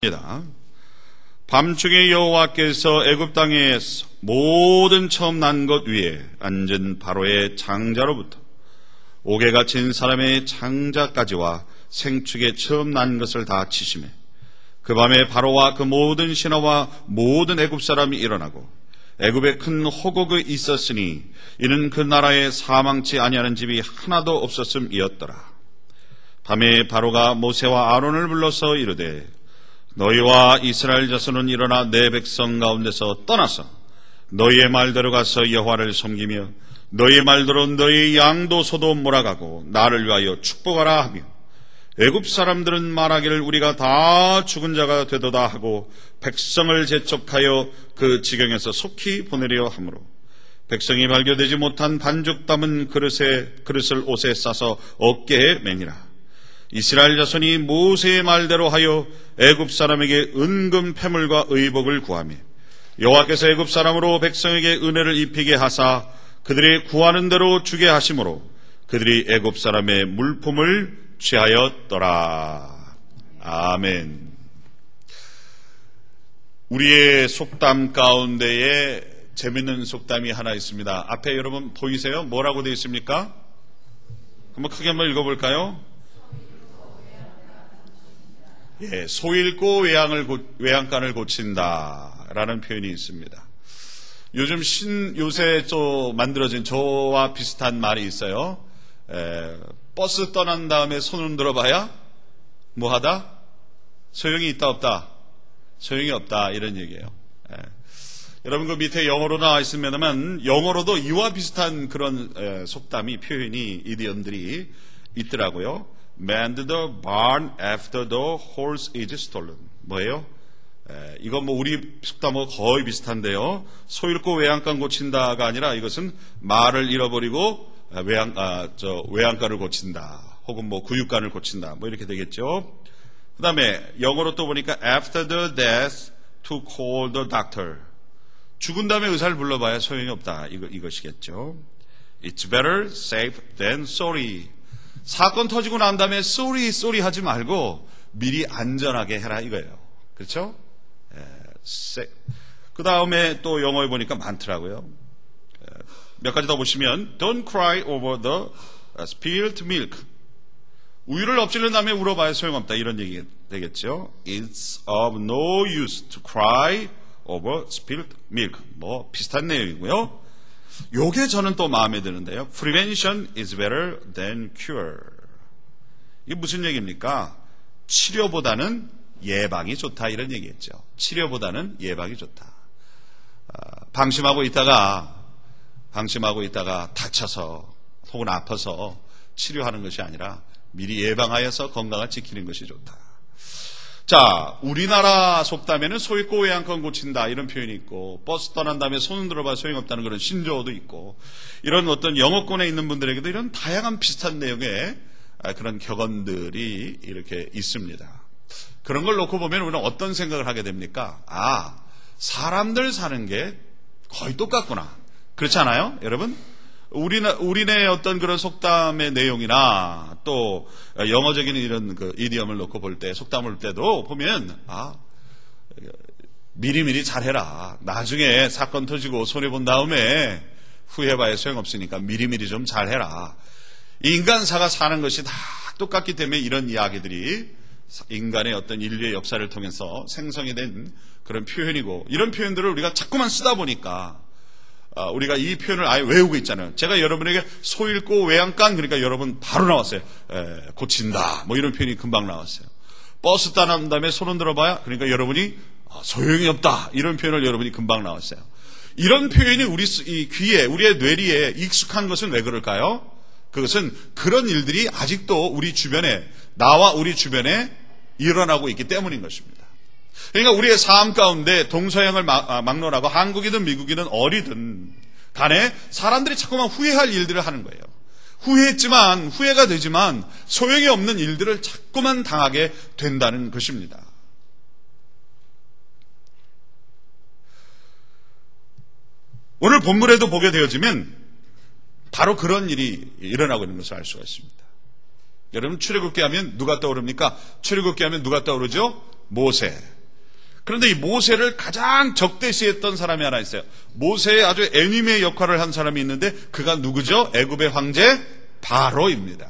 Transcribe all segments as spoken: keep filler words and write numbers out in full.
밤중에 여호와께서 애굽 땅에서 모든 처음 난 것 위에 앉은 바로의 장자로부터 옥에 갇힌 사람의 장자까지와 생축에 처음 난 것을 다 치시매 그 밤에 바로와 그 모든 신하와 모든 애굽 사람이 일어나고 애굽에 큰 호곡이 있었으니 이는 그 나라에 사망치 아니하는 집이 하나도 없었음이었더라. 밤에 바로가 모세와 아론을 불러서 이르되 너희와 이스라엘 자손은 일어나 내 백성 가운데서 떠나서 너희의 말대로 가서 여호와를 섬기며 너희의 말대로 너희의 양도 소도 몰아가고 나를 위하여 축복하라 하며 애굽 사람들은 말하기를 우리가 다 죽은 자가 되도다 하고 백성을 재촉하여 그 지경에서 속히 보내려 하므로 백성이 발교되지 못한 반죽 담은 그릇에 그릇을 옷에 싸서 어깨에 매니라. 이스라엘 자손이 모세의 말대로 하여 애굽 사람에게 은금 패물과 의복을 구하며 여호와께서 애굽 사람으로 백성에게 은혜를 입히게 하사 그들이 구하는 대로 주게 하심으로 그들이 애굽 사람의 물품을 취하였더라. 아멘. 우리의 속담 가운데에 재밌는 속담이 하나 있습니다. 앞에 여러분 보이세요? 뭐라고 되어 있습니까? 한번 크게 한번 읽어볼까요? 예, 소 잃고 외양을 고, 외양간을 고친다라는 표현이 있습니다. 요즘 신 요새 또 만들어진 저와 비슷한 말이 있어요. 에, 버스 떠난 다음에 손을 들어봐야 뭐하다? 소용이 있다 없다? 소용이 없다 이런 얘기예요. 에. 여러분 그 밑에 영어로 나와 있으면은 영어로도 이와 비슷한 그런 에, 속담이 표현이 이디엄들이 있더라고요. Mend the barn after the horse is stolen. 뭐예요? 에, 이건 뭐 우리 속담하고 거의 비슷한데요. 소 잃고 외양간 고친다가 아니라 이것은 말을 잃어버리고 외양, 아, 저 외양간을 고친다. 혹은 뭐 구육간을 고친다. 뭐 이렇게 되겠죠. 그 다음에 영어로 또 보니까 after the death to call the doctor. 죽은 다음에 의사를 불러봐야 소용이 없다. 이거, 이것이겠죠. It's better safe than sorry. 사건 터지고 난 다음에 sorry, sorry 하지 말고 미리 안전하게 해라 이거예요. 그렇죠? 그 다음에 또 영어에 보니까 많더라고요. 몇 가지 더 보시면 Don't cry over the spilled milk. 우유를 엎질른 다음에 울어봐야 소용없다 이런 얘기 되겠죠. It's of no use to cry over spilled milk. 뭐 비슷한 내용이고요. 요게 저는 또 마음에 드는데요. Prevention is better than cure. 이게 무슨 얘기입니까? 치료보다는 예방이 좋다 이런 얘기겠죠. 치료보다는 예방이 좋다. 아, 방심하고 있다가 방심하고 있다가 다쳐서 혹은 아파서 치료하는 것이 아니라 미리 예방하여서 건강을 지키는 것이 좋다. 자, 우리나라 속담에는 소 잃고 외양간 고친다 이런 표현이 있고 버스 떠난 다음에 손을 들어봐 소용없다는 그런 신조어도 있고 이런 어떤 영어권에 있는 분들에게도 이런 다양한 비슷한 내용의 그런 격언들이 이렇게 있습니다. 그런 걸 놓고 보면 우리는 어떤 생각을 하게 됩니까? 아, 사람들 사는 게 거의 똑같구나. 그렇지 않아요? 여러분? 우리나, 우리네 어떤 그런 속담의 내용이나 또 영어적인 이런 그 이디엄을 놓고 볼 때, 속담을 볼 때도 보면, 아, 미리미리 잘해라. 나중에 사건 터지고 손해본 다음에 후회해봐야 소용없으니까 미리미리 좀 잘해라. 인간사가 사는 것이 다 똑같기 때문에 이런 이야기들이 인간의 어떤 인류의 역사를 통해서 생성이 된 그런 표현이고 이런 표현들을 우리가 자꾸만 쓰다 보니까 우리가 이 표현을 아예 외우고 있잖아요. 제가 여러분에게 소 잃고 외양간 그러니까 여러분 바로 나왔어요. 에, 고친다 뭐 이런 표현이 금방 나왔어요. 버스 떠난 다음에 손은 들어봐야 그러니까 여러분이 소용이 없다 이런 표현을 여러분이 금방 나왔어요. 이런 표현이 우리 이 귀에 우리의 뇌리에 익숙한 것은 왜 그럴까요? 그것은 그런 일들이 아직도 우리 주변에 나와 우리 주변에 일어나고 있기 때문인 것입니다. 그러니까 우리의 삶 가운데 동서양을 막론하고 한국이든 미국이든 어디든 간에 사람들이 자꾸만 후회할 일들을 하는 거예요. 후회했지만 후회가 되지만 소용이 없는 일들을 자꾸만 당하게 된다는 것입니다. 오늘 본문에도 보게 되어지면 바로 그런 일이 일어나고 있는 것을 알 수가 있습니다. 여러분 출애굽기 하면 누가 떠오릅니까? 출애굽기 하면 누가 떠오르죠? 모세. 그런데 이 모세를 가장 적대시했던 사람이 하나 있어요. 모세의 아주 애니메 역할을 한 사람이 있는데 그가 누구죠? 애굽의 황제 바로입니다.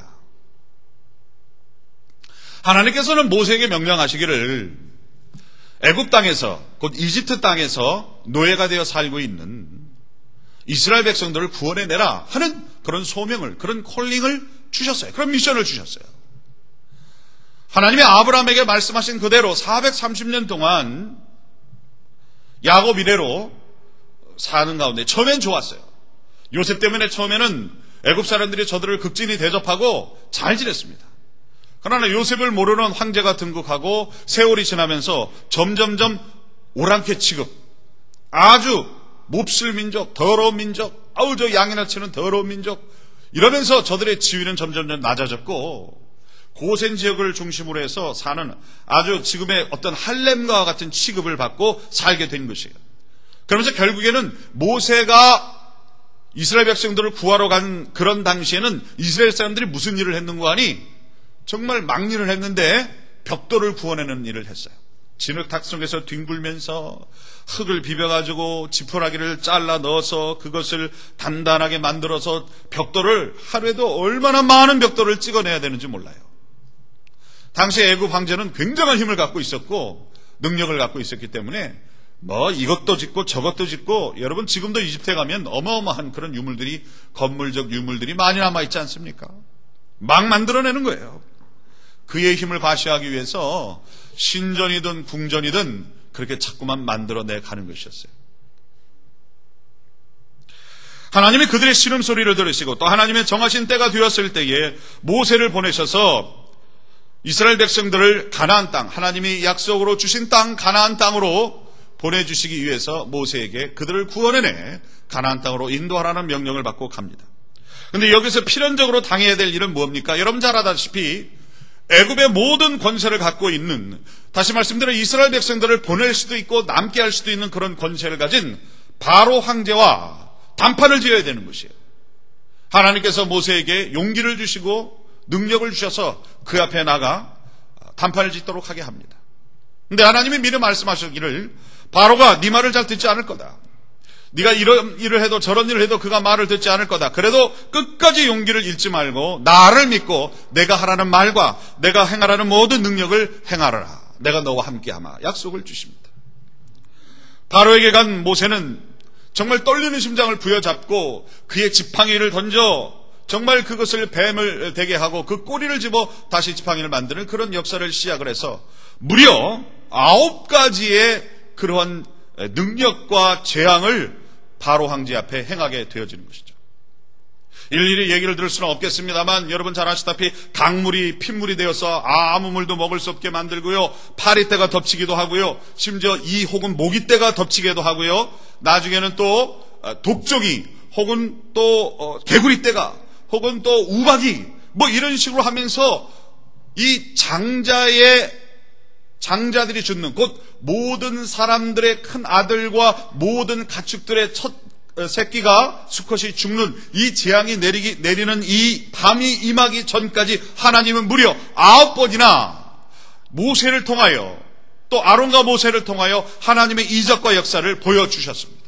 하나님께서는 모세에게 명령하시기를 애굽 땅에서, 곧 이집트 땅에서 노예가 되어 살고 있는 이스라엘 백성들을 구원해내라 하는 그런 소명을, 그런 콜링을 주셨어요. 그런 미션을 주셨어요. 하나님이 아브라함에게 말씀하신 그대로 사백삼십 년 동안 야곱 이래로 사는 가운데 처음엔 좋았어요. 요셉 때문에 처음에는 애굽 사람들이 저들을 극진히 대접하고 잘 지냈습니다. 그러나 요셉을 모르는 황제가 등극하고 세월이 지나면서 점점점 오랑캐 취급, 아주 몹쓸 민족, 더러운 민족, 아우 저 양이나 치는 더러운 민족, 이러면서 저들의 지위는 점점점 낮아졌고 고센 지역을 중심으로 해서 사는 아주 지금의 어떤 할렘과 같은 취급을 받고 살게 된 것이에요. 그러면서 결국에는 모세가 이스라엘 백성들을 구하러 간 그런 당시에는 이스라엘 사람들이 무슨 일을 했는가 하니 정말 막일을 했는데 벽돌을 구워내는 일을 했어요. 진흙탕 속에서 뒹굴면서 흙을 비벼가지고 지푸라기를 잘라 넣어서 그것을 단단하게 만들어서 벽돌을 하루에도 얼마나 많은 벽돌을 찍어내야 되는지 몰라요. 당시 애굽 황제는 굉장한 힘을 갖고 있었고 능력을 갖고 있었기 때문에 뭐 이것도 짓고 저것도 짓고, 여러분 지금도 이집트에 가면 어마어마한 그런 유물들이, 건물적 유물들이 많이 남아있지 않습니까? 막 만들어내는 거예요. 그의 힘을 과시하기 위해서 신전이든 궁전이든 그렇게 자꾸만 만들어내 가는 것이었어요. 하나님이 그들의 신음소리를 들으시고 또 하나님의 정하신 때가 되었을 때에 모세를 보내셔서 이스라엘 백성들을 가나안 땅, 하나님이 약속으로 주신 땅 가나안 땅으로 보내주시기 위해서 모세에게 그들을 구원해내 가나안 땅으로 인도하라는 명령을 받고 갑니다. 그런데 여기서 필연적으로 당해야 될 일은 뭡니까? 여러분 잘 아다시피 애굽의 모든 권세를 갖고 있는, 다시 말씀드려 이스라엘 백성들을 보낼 수도 있고 남게 할 수도 있는 그런 권세를 가진 바로 황제와 단판을 지어야 되는 것이에요. 하나님께서 모세에게 용기를 주시고 능력을 주셔서 그 앞에 나가 단판을 짓도록 하게 합니다. 그런데 하나님이 미리 말씀하시기를 바로가 네 말을 잘 듣지 않을 거다. 네가 이런 일을 해도 저런 일을 해도 그가 말을 듣지 않을 거다. 그래도 끝까지 용기를 잃지 말고 나를 믿고 내가 하라는 말과 내가 행하라는 모든 능력을 행하라. 내가 너와 함께하마. 약속을 주십니다. 바로에게 간 모세는 정말 떨리는 심장을 부여잡고 그의 지팡이를 던져 정말 그것을 뱀을 되게 하고 그 꼬리를 집어 다시 지팡이를 만드는 그런 역사를 시작을 해서 무려 아홉 가지의 그러한 능력과 재앙을 바로 황제 앞에 행하게 되어지는 것이죠. 일일이 얘기를 들을 수는 없겠습니다만 여러분 잘 아시다시피 강물이 핏물이 되어서 아무 물도 먹을 수 없게 만들고요, 파리떼가 덮치기도 하고요, 심지어 이 혹은 모기떼가 덮치기도 하고요, 나중에는 또 독종이 혹은 또 개구리떼가 혹은 또 우박이 뭐 이런 식으로 하면서 이 장자의 장자들이 죽는, 곧 모든 사람들의 큰 아들과 모든 가축들의 첫 새끼가 수컷이 죽는 이 재앙이 내리기, 내리는 이 밤이 임하기 전까지 하나님은 무려 아홉 번이나 모세를 통하여 또 아론과 모세를 통하여 하나님의 이적과 역사를 보여주셨습니다.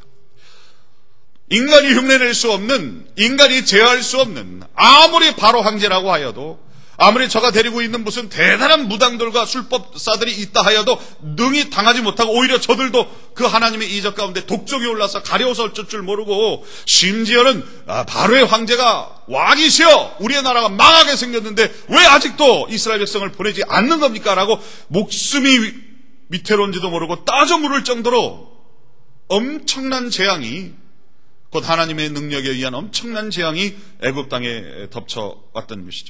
인간이 흉내낼 수 없는, 인간이 제어할 수 없는, 아무리 바로 황제라고 하여도, 아무리 저가 데리고 있는 무슨 대단한 무당들과 술법사들이 있다 하여도 능히 당하지 못하고 오히려 저들도 그 하나님의 이적 가운데 독종이 올라서 가려워서 어쩔 줄 모르고, 심지어는 아, 바로의 황제가 왕이시여 우리의 나라가 망하게 생겼는데 왜 아직도 이스라엘 백성을 보내지 않는 겁니까? 라고 목숨이 위태로운지도 모르고 따져 물을 정도로 엄청난 재앙이, 곧 하나님의 능력에 의한 엄청난 재앙이 애굽 땅에 덮쳐왔던 것이죠.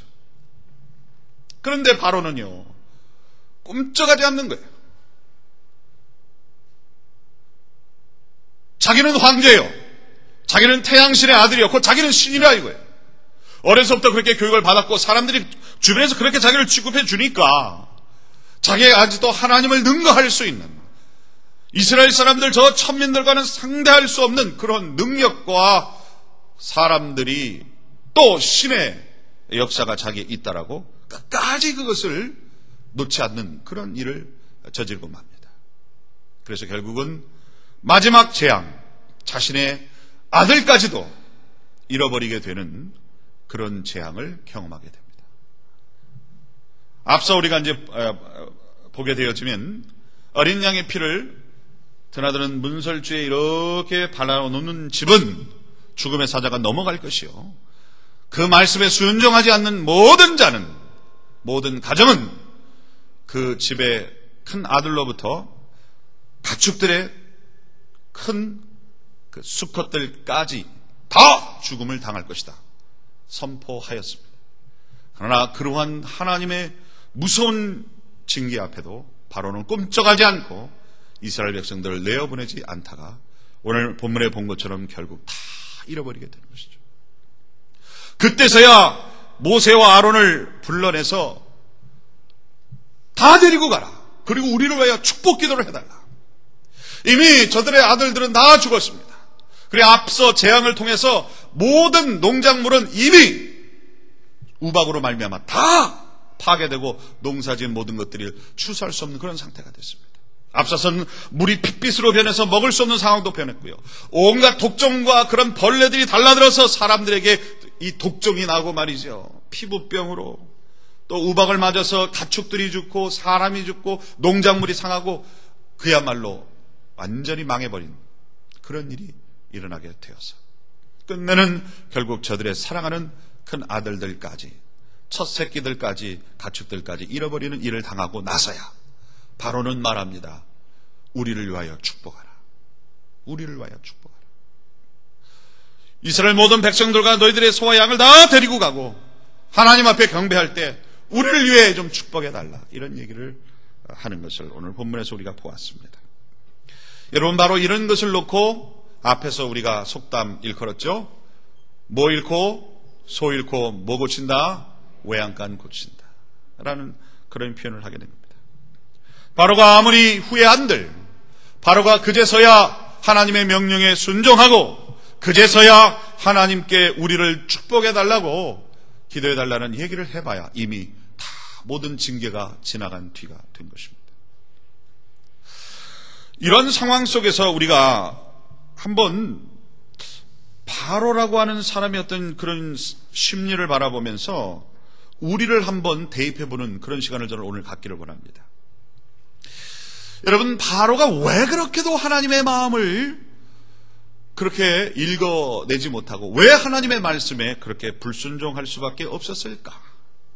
그런데 바로는요, 꿈쩍하지 않는 거예요. 자기는 황제요, 자기는 태양신의 아들이요, 곧 자기는 신이라 이거예요. 어려서부터 그렇게 교육을 받았고 사람들이 주변에서 그렇게 자기를 취급해 주니까 자기가 아직도 하나님을 능가할 수 있는, 이스라엘 사람들 저 천민들과는 상대할 수 없는 그런 능력과 사람들이 또 신의 역사가 자기에 있다라고 끝까지 그것을 놓지 않는 그런 일을 저지르고 맙니다. 그래서 결국은 마지막 재앙, 자신의 아들까지도 잃어버리게 되는 그런 재앙을 경험하게 됩니다. 앞서 우리가 이제 보게 되었지만 어린 양의 피를 드나드는 문설주에 이렇게 발라놓는 집은 죽음의 사자가 넘어갈 것이요, 그 말씀에 순종하지 않는 모든 자는, 모든 가정은 그 집의 큰 아들로부터 가축들의 큰 그 수컷들까지 다 죽음을 당할 것이다 선포하였습니다. 그러나 그러한 하나님의 무서운 징계 앞에도 바로는 꼼짝하지 않고 이스라엘 백성들을 내어보내지 않다가 오늘 본문에 본 것처럼 결국 다 잃어버리게 되는 것이죠. 그때서야 모세와 아론을 불러내서 다 데리고 가라. 그리고 우리를 위하여 축복 기도를 해달라. 이미 저들의 아들들은 다 죽었습니다. 그리고 앞서 재앙을 통해서 모든 농작물은 이미 우박으로 말미암아 다 파괴되고 농사지은 모든 것들이 추수할 수 없는 그런 상태가 됐습니다. 앞서서는 물이 핏빛으로 변해서 먹을 수 없는 상황도 변했고요, 온갖 독종과 그런 벌레들이 달라들어서 사람들에게 이 독종이 나고 말이죠. 피부병으로, 또 우박을 맞아서 가축들이 죽고 사람이 죽고 농작물이 상하고 그야말로 완전히 망해버린 그런 일이 일어나게 되어서 끝내는 결국 저들의 사랑하는 큰 아들들까지, 첫 새끼들까지, 가축들까지 잃어버리는 일을 당하고 나서야 바로는 말합니다. 우리를 위하여 축복하라. 우리를 위하여 축복하라. 이스라엘 모든 백성들과 너희들의 소와 양을 다 데리고 가고 하나님 앞에 경배할 때 우리를 위해 좀 축복해달라, 이런 얘기를 하는 것을 오늘 본문에서 우리가 보았습니다. 여러분, 바로 이런 것을 놓고 앞에서 우리가 속담 일컬었죠. 뭐 잃고 소 잃고 뭐 고친다? 외양간 고친다 라는 그런 표현을 하게 됩니다. 바로가 아무리 후회한들, 바로가 그제서야 하나님의 명령에 순종하고 그제서야 하나님께 우리를 축복해달라고 기도해달라는 얘기를 해봐야 이미 다 모든 징계가 지나간 뒤가 된 것입니다. 이런 상황 속에서 우리가 한번 바로라고 하는 사람의 어떤 그런 심리를 바라보면서 우리를 한번 대입해보는 그런 시간을 저는 오늘 갖기를 원합니다. 여러분, 바로가 왜 그렇게도 하나님의 마음을 그렇게 읽어내지 못하고 왜 하나님의 말씀에 그렇게 불순종할 수밖에 없었을까?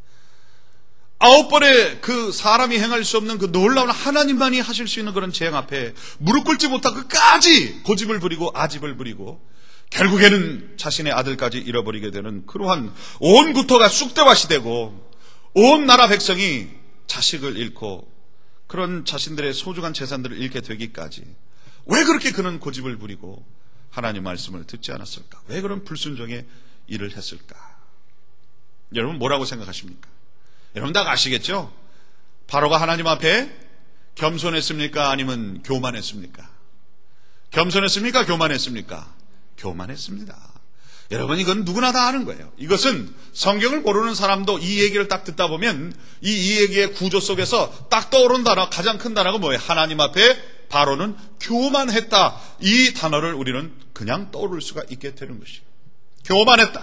아홉 번의 그 사람이 행할 수 없는 그 놀라운 하나님만이 하실 수 있는 그런 재앙 앞에 무릎 꿇지 못하고 끝까지 고집을 부리고 아집을 부리고 결국에는 자신의 아들까지 잃어버리게 되는 그러한 온 구토가 쑥대밭이 되고 온 나라 백성이 자식을 잃고 그런 자신들의 소중한 재산들을 잃게 되기까지 왜 그렇게 그는 고집을 부리고 하나님 말씀을 듣지 않았을까? 왜 그런 불순종의 일을 했을까? 여러분, 뭐라고 생각하십니까? 여러분 다 아시겠죠? 바로가 하나님 앞에 겸손했습니까? 아니면 교만했습니까? 겸손했습니까? 교만했습니까? 교만했습니다. 여러분, 이건 누구나 다 아는 거예요. 이것은 성경을 모르는 사람도 이 얘기를 딱 듣다 보면 이, 이 얘기의 구조 속에서 딱 떠오르는 단어, 가장 큰 단어가 뭐예요? 하나님 앞에 바로는 교만했다. 이 단어를 우리는 그냥 떠오를 수가 있게 되는 것이에요. 교만했다.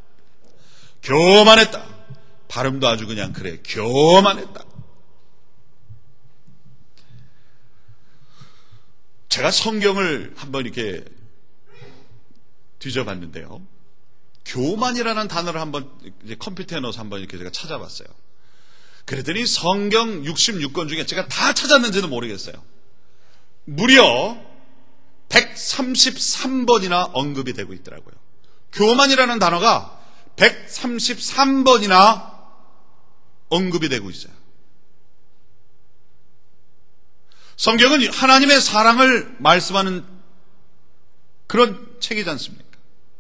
교만했다. 발음도 아주 그냥 그래. 교만했다. 제가 성경을 한번 이렇게 뒤져봤는데요, 교만이라는 단어를 한번 이제 컴퓨터에 넣어서 한번 이렇게 제가 찾아봤어요. 그랬더니 성경 육십육 권 중에 제가 다 찾았는지는 모르겠어요. 무려 백삼십삼 번이나 언급이 되고 있더라고요. 교만이라는 단어가 백삼십삼 번이나 언급이 되고 있어요. 성경은 하나님의 사랑을 말씀하는 그런 책이지 않습니까?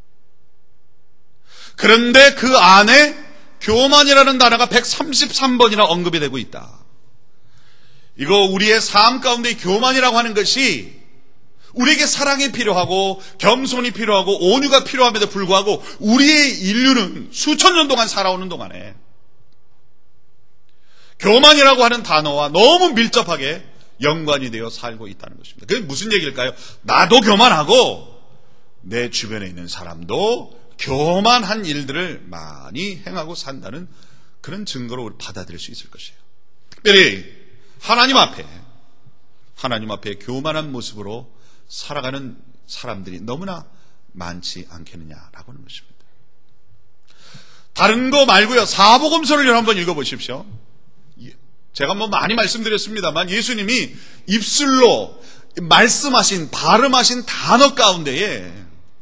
그런데 그 안에 교만이라는 단어가 백삼십삼 번이나 언급이 되고 있다. 이거 우리의 삶 가운데 교만이라고 하는 것이 우리에게 사랑이 필요하고 겸손이 필요하고 온유가 필요함에도 불구하고 우리의 인류는 수천 년 동안 살아오는 동안에 교만이라고 하는 단어와 너무 밀접하게 연관이 되어 살고 있다는 것입니다. 그게 무슨 얘기일까요? 나도 교만하고 내 주변에 있는 사람도 교만한 일들을 많이 행하고 산다는 그런 증거로 우리 받아들일 수 있을 것이에요. 특별히 하나님 앞에 하나님 앞에 교만한 모습으로 살아가는 사람들이 너무나 많지 않겠느냐라고 하는 것입니다. 다른 거 말고요, 사복음서를 한번 읽어보십시오. 제가 뭐 많이 말씀드렸습니다만 예수님이 입술로 말씀하신, 발음하신 단어 가운데에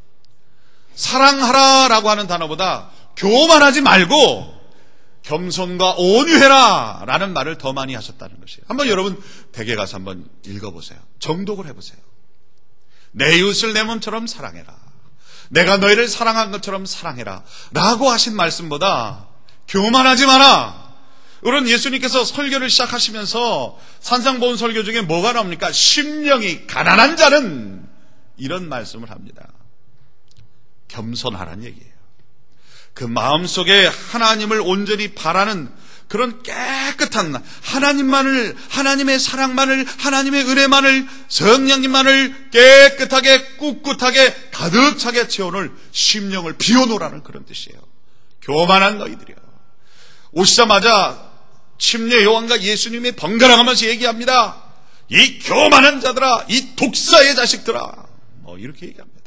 사랑하라라고 하는 단어보다 교만하지 말고 겸손과 온유해라 라는 말을 더 많이 하셨다는 것이에요. 한번 여러분 댁에 가서 한번 읽어보세요. 정독을 해보세요. 내 이웃을 내 몸처럼 사랑해라. 내가 너희를 사랑한 것처럼 사랑해라 라고 하신 말씀보다 교만하지 마라. 우리는 예수님께서 설교를 시작하시면서 산상보훈 설교 중에 뭐가 나옵니까? 심령이 가난한 자는 이런 말씀을 합니다. 겸손하라는 얘기예요. 그 마음속에 하나님을 온전히 바라는 그런 깨끗한 하나님만을, 하나님의 사랑만을, 하나님의 은혜만을, 성령님만을 깨끗하게 꿋꿋하게 가득 차게 채워놓을 심령을 비워놓으라는 그런 뜻이에요. 교만한 너희들이요. 오시자마자 침례 요한과 예수님이 번갈아가면서 얘기합니다. 이 교만한 자들아, 이 독사의 자식들아, 뭐 이렇게 얘기합니다.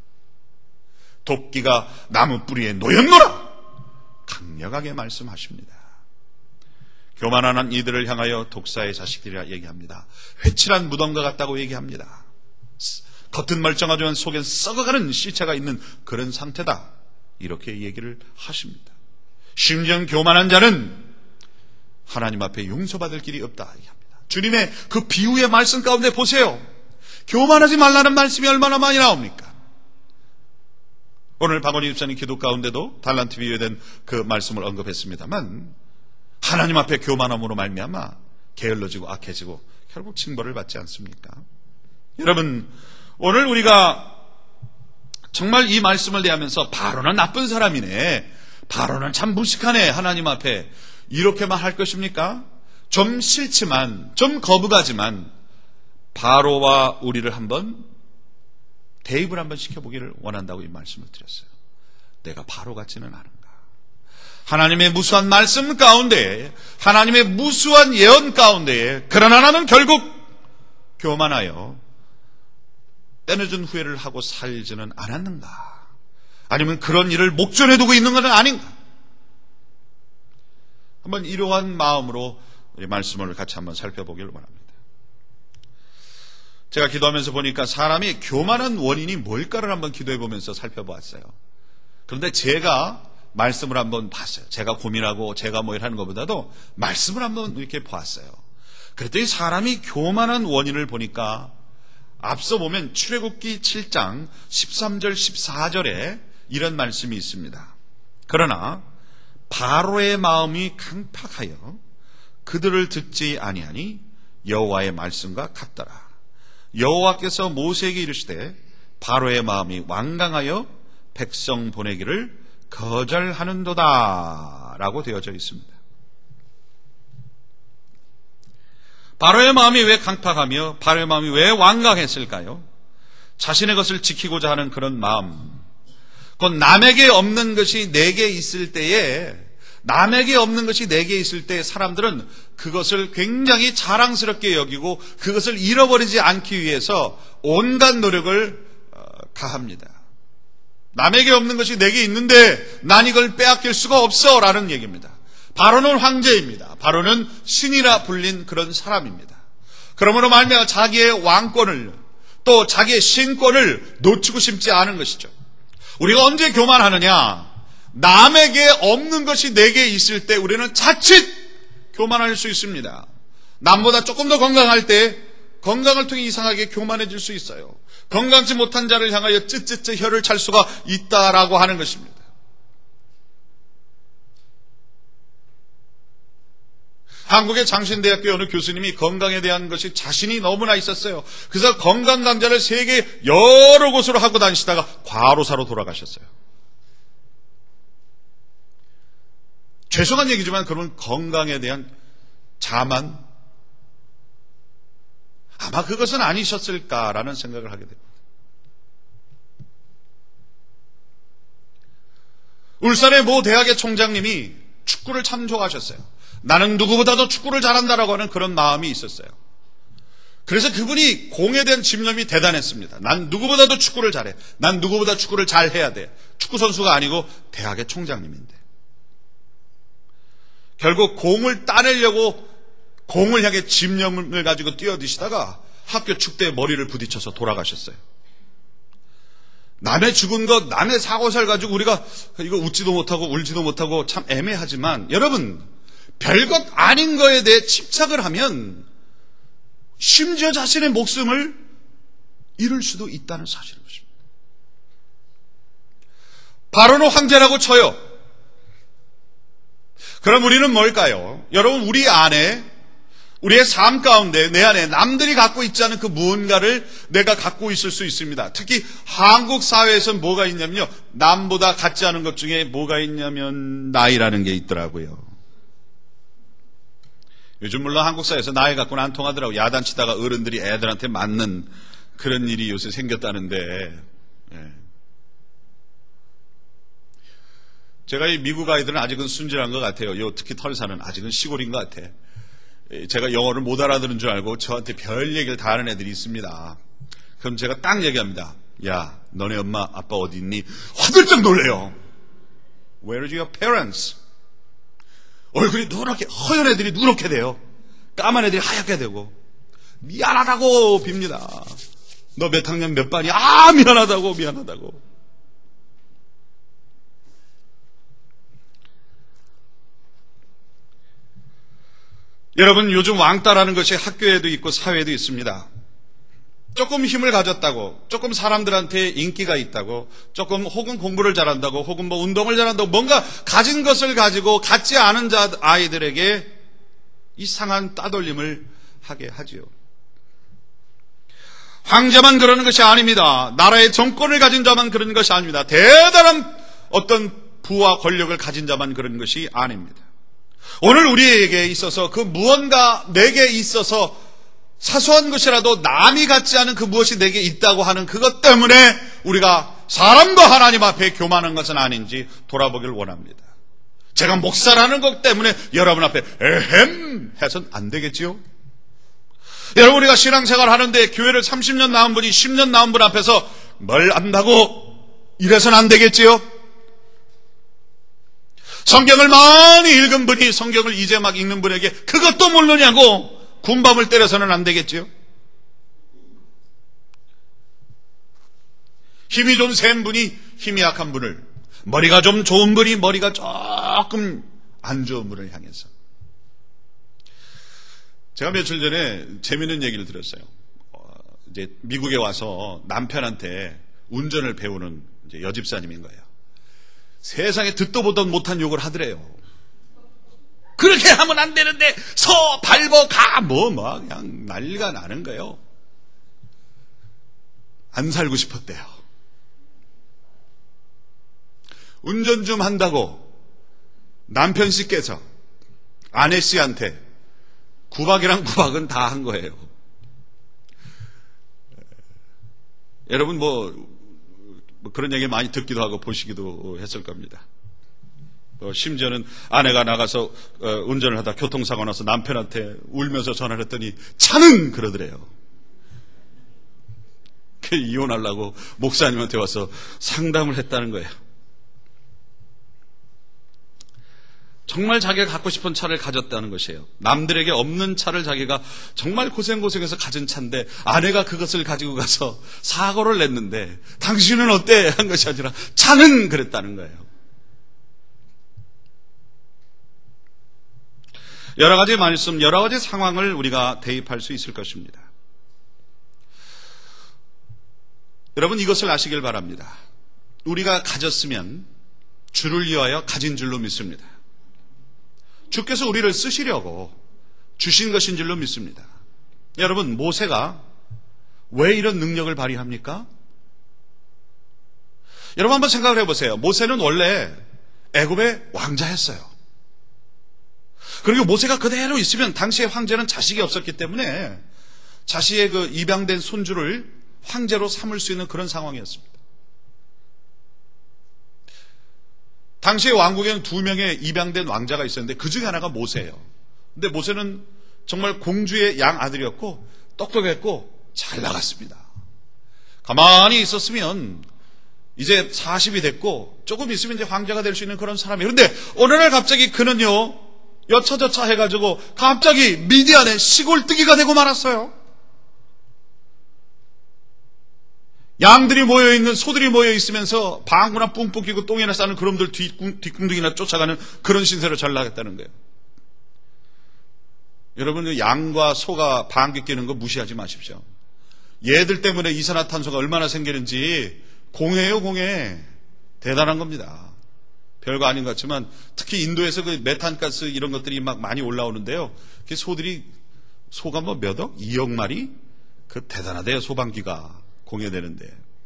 도끼가 나무 뿌리에 놓였노라 강력하게 말씀하십니다. 교만한 이들을 향하여 독사의 자식들이라 얘기합니다. 회칠한 무덤과 같다고 얘기합니다. 겉은 멀쩡하지만 속엔 썩어가는 시체가 있는 그런 상태다 이렇게 얘기를 하십니다. 심지어 교만한 자는 하나님 앞에 용서받을 길이 없다 얘기합니다. 주님의 그 비유의 말씀 가운데 보세요. 교만하지 말라는 말씀이 얼마나 많이 나옵니까? 오늘 박원희 집사님 기도 가운데도 달란트 비유에 대한 그 말씀을 언급했습니다만 하나님 앞에 교만함으로 말미암아 게을러지고 악해지고 결국 징벌을 받지 않습니까? 여러분, 오늘 우리가 정말 이 말씀을 대하면서 바로는 나쁜 사람이네, 바로는 참 무식하네 하나님 앞에 이렇게만 할 것입니까? 좀 싫지만, 좀 거부가지만 바로와 우리를 한번 대입을 한번 시켜보기를 원한다고 이 말씀을 드렸어요. 내가 바로 같지는 않은가? 하나님의 무수한 말씀 가운데, 하나님의 무수한 예언 가운데, 그러나 나는 결국 교만하여 떼내준 후회를 하고 살지는 않았는가? 아니면 그런 일을 목전에 두고 있는 것은 아닌가? 한번 이러한 마음으로 우리 말씀을 같이 한번 살펴보기를 원합니다. 제가 기도하면서 보니까 사람이 교만한 원인이 뭘까를 한번 기도해 보면서 살펴보았어요. 그런데 제가 말씀을 한번 봤어요. 제가 고민하고 제가 뭐 하는 것보다도 말씀을 한번 이렇게 보았어요. 그랬더니 사람이 교만한 원인을 보니까 앞서 보면 출애굽기 칠 장 십삼 절 십사 절에 이런 말씀이 있습니다. 그러나 바로의 마음이 강팍하여 그들을 듣지 아니하니 여호와의 말씀과 같더라. 여호와께서 모세에게 이르시되 바로의 마음이 완강하여 백성 보내기를 거절하는도다 라고 되어져 있습니다. 바로의 마음이 왜 강팍하며 바로의 마음이 왜 완강했을까요? 자신의 것을 지키고자 하는 그런 마음, 곧 남에게 없는 것이 내게 있을 때에, 남에게 없는 것이 내게 있을 때 사람들은 그것을 굉장히 자랑스럽게 여기고 그것을 잃어버리지 않기 위해서 온갖 노력을 가합니다. 남에게 없는 것이 내게 있는데 난 이걸 빼앗길 수가 없어 라는 얘기입니다. 바로는 황제입니다. 바로는 신이라 불린 그런 사람입니다. 그러므로 말미암아 자기의 왕권을 또 자기의 신권을 놓치고 싶지 않은 것이죠. 우리가 언제 교만하느냐? 남에게 없는 것이 내게 있을 때 우리는 자칫 교만할 수 있습니다. 남보다 조금 더 건강할 때 건강을 통해 이상하게 교만해질 수 있어요. 건강치 못한 자를 향하여 쯧쯧쯧 혀를 찰 수가 있다라고 하는 것입니다. 한국의 장신대학교 어느 교수님이 건강에 대한 것이 자신이 너무나 있었어요. 그래서 건강 강좌를 세계 여러 곳으로 하고 다니시다가 과로사로 돌아가셨어요. 죄송한 얘기지만 그런 건강에 대한 자만, 아마 그것은 아니셨을까라는 생각을 하게 됩니다. 울산의 모 대학의 총장님이 축구를 참 좋아하셨어요. 나는 누구보다도 축구를 잘한다라고 하는 그런 마음이 있었어요. 그래서 그분이 공에 대한 집념이 대단했습니다. 난 누구보다도 축구를 잘해. 난 누구보다 축구를 잘해야 돼. 축구 선수가 아니고 대학의 총장님인데. 결국 공을 따내려고 공을 향해 집념을 가지고 뛰어드시다가 학교 축대에 머리를 부딪혀서 돌아가셨어요. 남의 죽은 것, 남의 사고살 가지고 우리가 이거 웃지도 못하고 울지도 못하고 참 애매하지만 여러분, 별것 아닌 거에 대해 집착을 하면 심지어 자신의 목숨을 잃을 수도 있다는 사실인 것입니다. 바로는 황제라고 쳐요. 그럼 우리는 뭘까요? 여러분, 우리 안에, 우리의 삶 가운데 내 안에 남들이 갖고 있지 않은 그 무언가를 내가 갖고 있을 수 있습니다. 특히 한국 사회에서는 뭐가 있냐면요, 남보다 갖지 않은 것 중에 뭐가 있냐면 나이라는 게 있더라고요. 요즘 물론 한국 사회에서 나이 갖고는 안 통하더라고요. 야단치다가 어른들이 애들한테 맞는 그런 일이 요새 생겼다는데, 예. 제가 이 미국 아이들은 아직은 순진한 것 같아요. 요 특히 털사는 아직은 시골인 것 같아. 제가 영어를 못 알아듣는 줄 알고 저한테 별 얘기를 다 하는 애들이 있습니다. 그럼 제가 딱 얘기합니다. 야, 너네 엄마 아빠 어디 있니? 화들짝 놀래요. Where are your parents? 얼굴이 누렇게, 허연 애들이 누렇게 돼요. 까만 애들이 하얗게 되고, 미안하다고 빕니다. 너 몇 학년 몇 반이야? 아, 미안하다고, 미안하다고. 여러분, 요즘 왕따라는 것이 학교에도 있고 사회에도 있습니다. 조금 힘을 가졌다고, 조금 사람들한테 인기가 있다고, 조금 혹은 공부를 잘한다고, 혹은 뭐 운동을 잘한다고, 뭔가 가진 것을 가지고 갖지 않은 자 아이들에게 이상한 따돌림을 하게 하지요. 황제만 그러는 것이 아닙니다. 나라의 정권을 가진 자만 그러는 것이 아닙니다. 대단한 어떤 부와 권력을 가진 자만 그러는 것이 아닙니다. 오늘 우리에게 있어서 그 무언가 내게 있어서 사소한 것이라도 남이 갖지 않은 그 무엇이 내게 있다고 하는 그것 때문에 우리가 사람과 하나님 앞에 교만한 것은 아닌지 돌아보길 원합니다. 제가 목사라는 것 때문에 여러분 앞에 에헴 해서는 안 되겠지요? 여러분, 우리가 신앙생활 하는데 교회를 삼십 년 나온 분이 십 년 나온 분 앞에서 뭘 안다고 이래서는 안 되겠지요? 성경을 많이 읽은 분이 성경을 이제 막 읽는 분에게 그것도 모르냐고 군밤을 때려서는 안 되겠지요? 힘이 좀 센 분이 힘이 약한 분을, 머리가 좀 좋은 분이 머리가 조금 안 좋은 분을 향해서. 제가 며칠 전에 재미있는 얘기를 들었어요. 어, 이제 미국에 와서 남편한테 운전을 배우는 이제 여집사님인 거예요. 세상에 듣도 보도 못한 욕을 하더래요. 그렇게 하면 안 되는데 서 밟어 가 뭐 뭐 그냥 난리가 나는 거예요. 안 살고 싶었대요. 운전 좀 한다고 남편 씨께서 아내 씨한테 구박이랑 구박은 다 한 거예요. 여러분 뭐, 뭐 그런 얘기 많이 듣기도 하고 보시기도 했을 겁니다. 어, 심지어는 아내가 나가서 어, 운전을 하다 교통사고 나서 남편한테 울면서 전화를 했더니 차는 그러더래요. 그 이혼하려고 목사님한테 와서 상담을 했다는 거예요. 정말 자기가 갖고 싶은 차를 가졌다는 것이에요. 남들에게 없는 차를 자기가 정말 고생고생해서 가진 차인데 아내가 그것을 가지고 가서 사고를 냈는데 당신은 어때? 한 것이 아니라 차는 그랬다는 거예요. 여러 가지 말씀, 여러 가지 상황을 우리가 대입할 수 있을 것입니다. 여러분, 이것을 아시길 바랍니다. 우리가 가졌으면 주를 위하여 가진 줄로 믿습니다. 주께서 우리를 쓰시려고 주신 것인 줄로 믿습니다. 여러분, 모세가 왜 이런 능력을 발휘합니까? 여러분 한번 생각을 해보세요. 모세는 원래 애굽의 왕자였어요. 그리고 모세가 그대로 있으면 당시의 황제는 자식이 없었기 때문에 자신의 그 입양된 손주를 황제로 삼을 수 있는 그런 상황이었습니다. 당시의 왕국에는 두 명의 입양된 왕자가 있었는데 그 중에 하나가 모세예요. 근데 모세는 정말 공주의 양 아들이었고 똑똑했고 잘 나갔습니다. 가만히 있었으면 이제 사십이 됐고 조금 있으면 이제 황제가 될 수 있는 그런 사람이에요. 그런데 어느 날 갑자기 그는요 여차저차 해가지고 갑자기 미디안의 시골뜨기가 되고 말았어요. 양들이 모여있는, 소들이 모여있으면서 방구나 뿡뿡 끼고 똥이나 싸는 그놈들 뒷궁, 뒷궁둥이나 쫓아가는 그런 신세로 전락했다는 거예요. 여러분, 양과 소가 방귀 끼는 거 무시하지 마십시오. 얘들 때문에 이산화탄소가 얼마나 생기는지 공해요, 공해. 대단한 겁니다. 별거 아닌 것 같지만 특히 인도에서 그 메탄가스 이런 것들이 막 많이 올라오는데요. 그 소들이, 소가 뭐 몇 억? 이억 마리? 그 대단하대요, 소방기가. 공해되는데.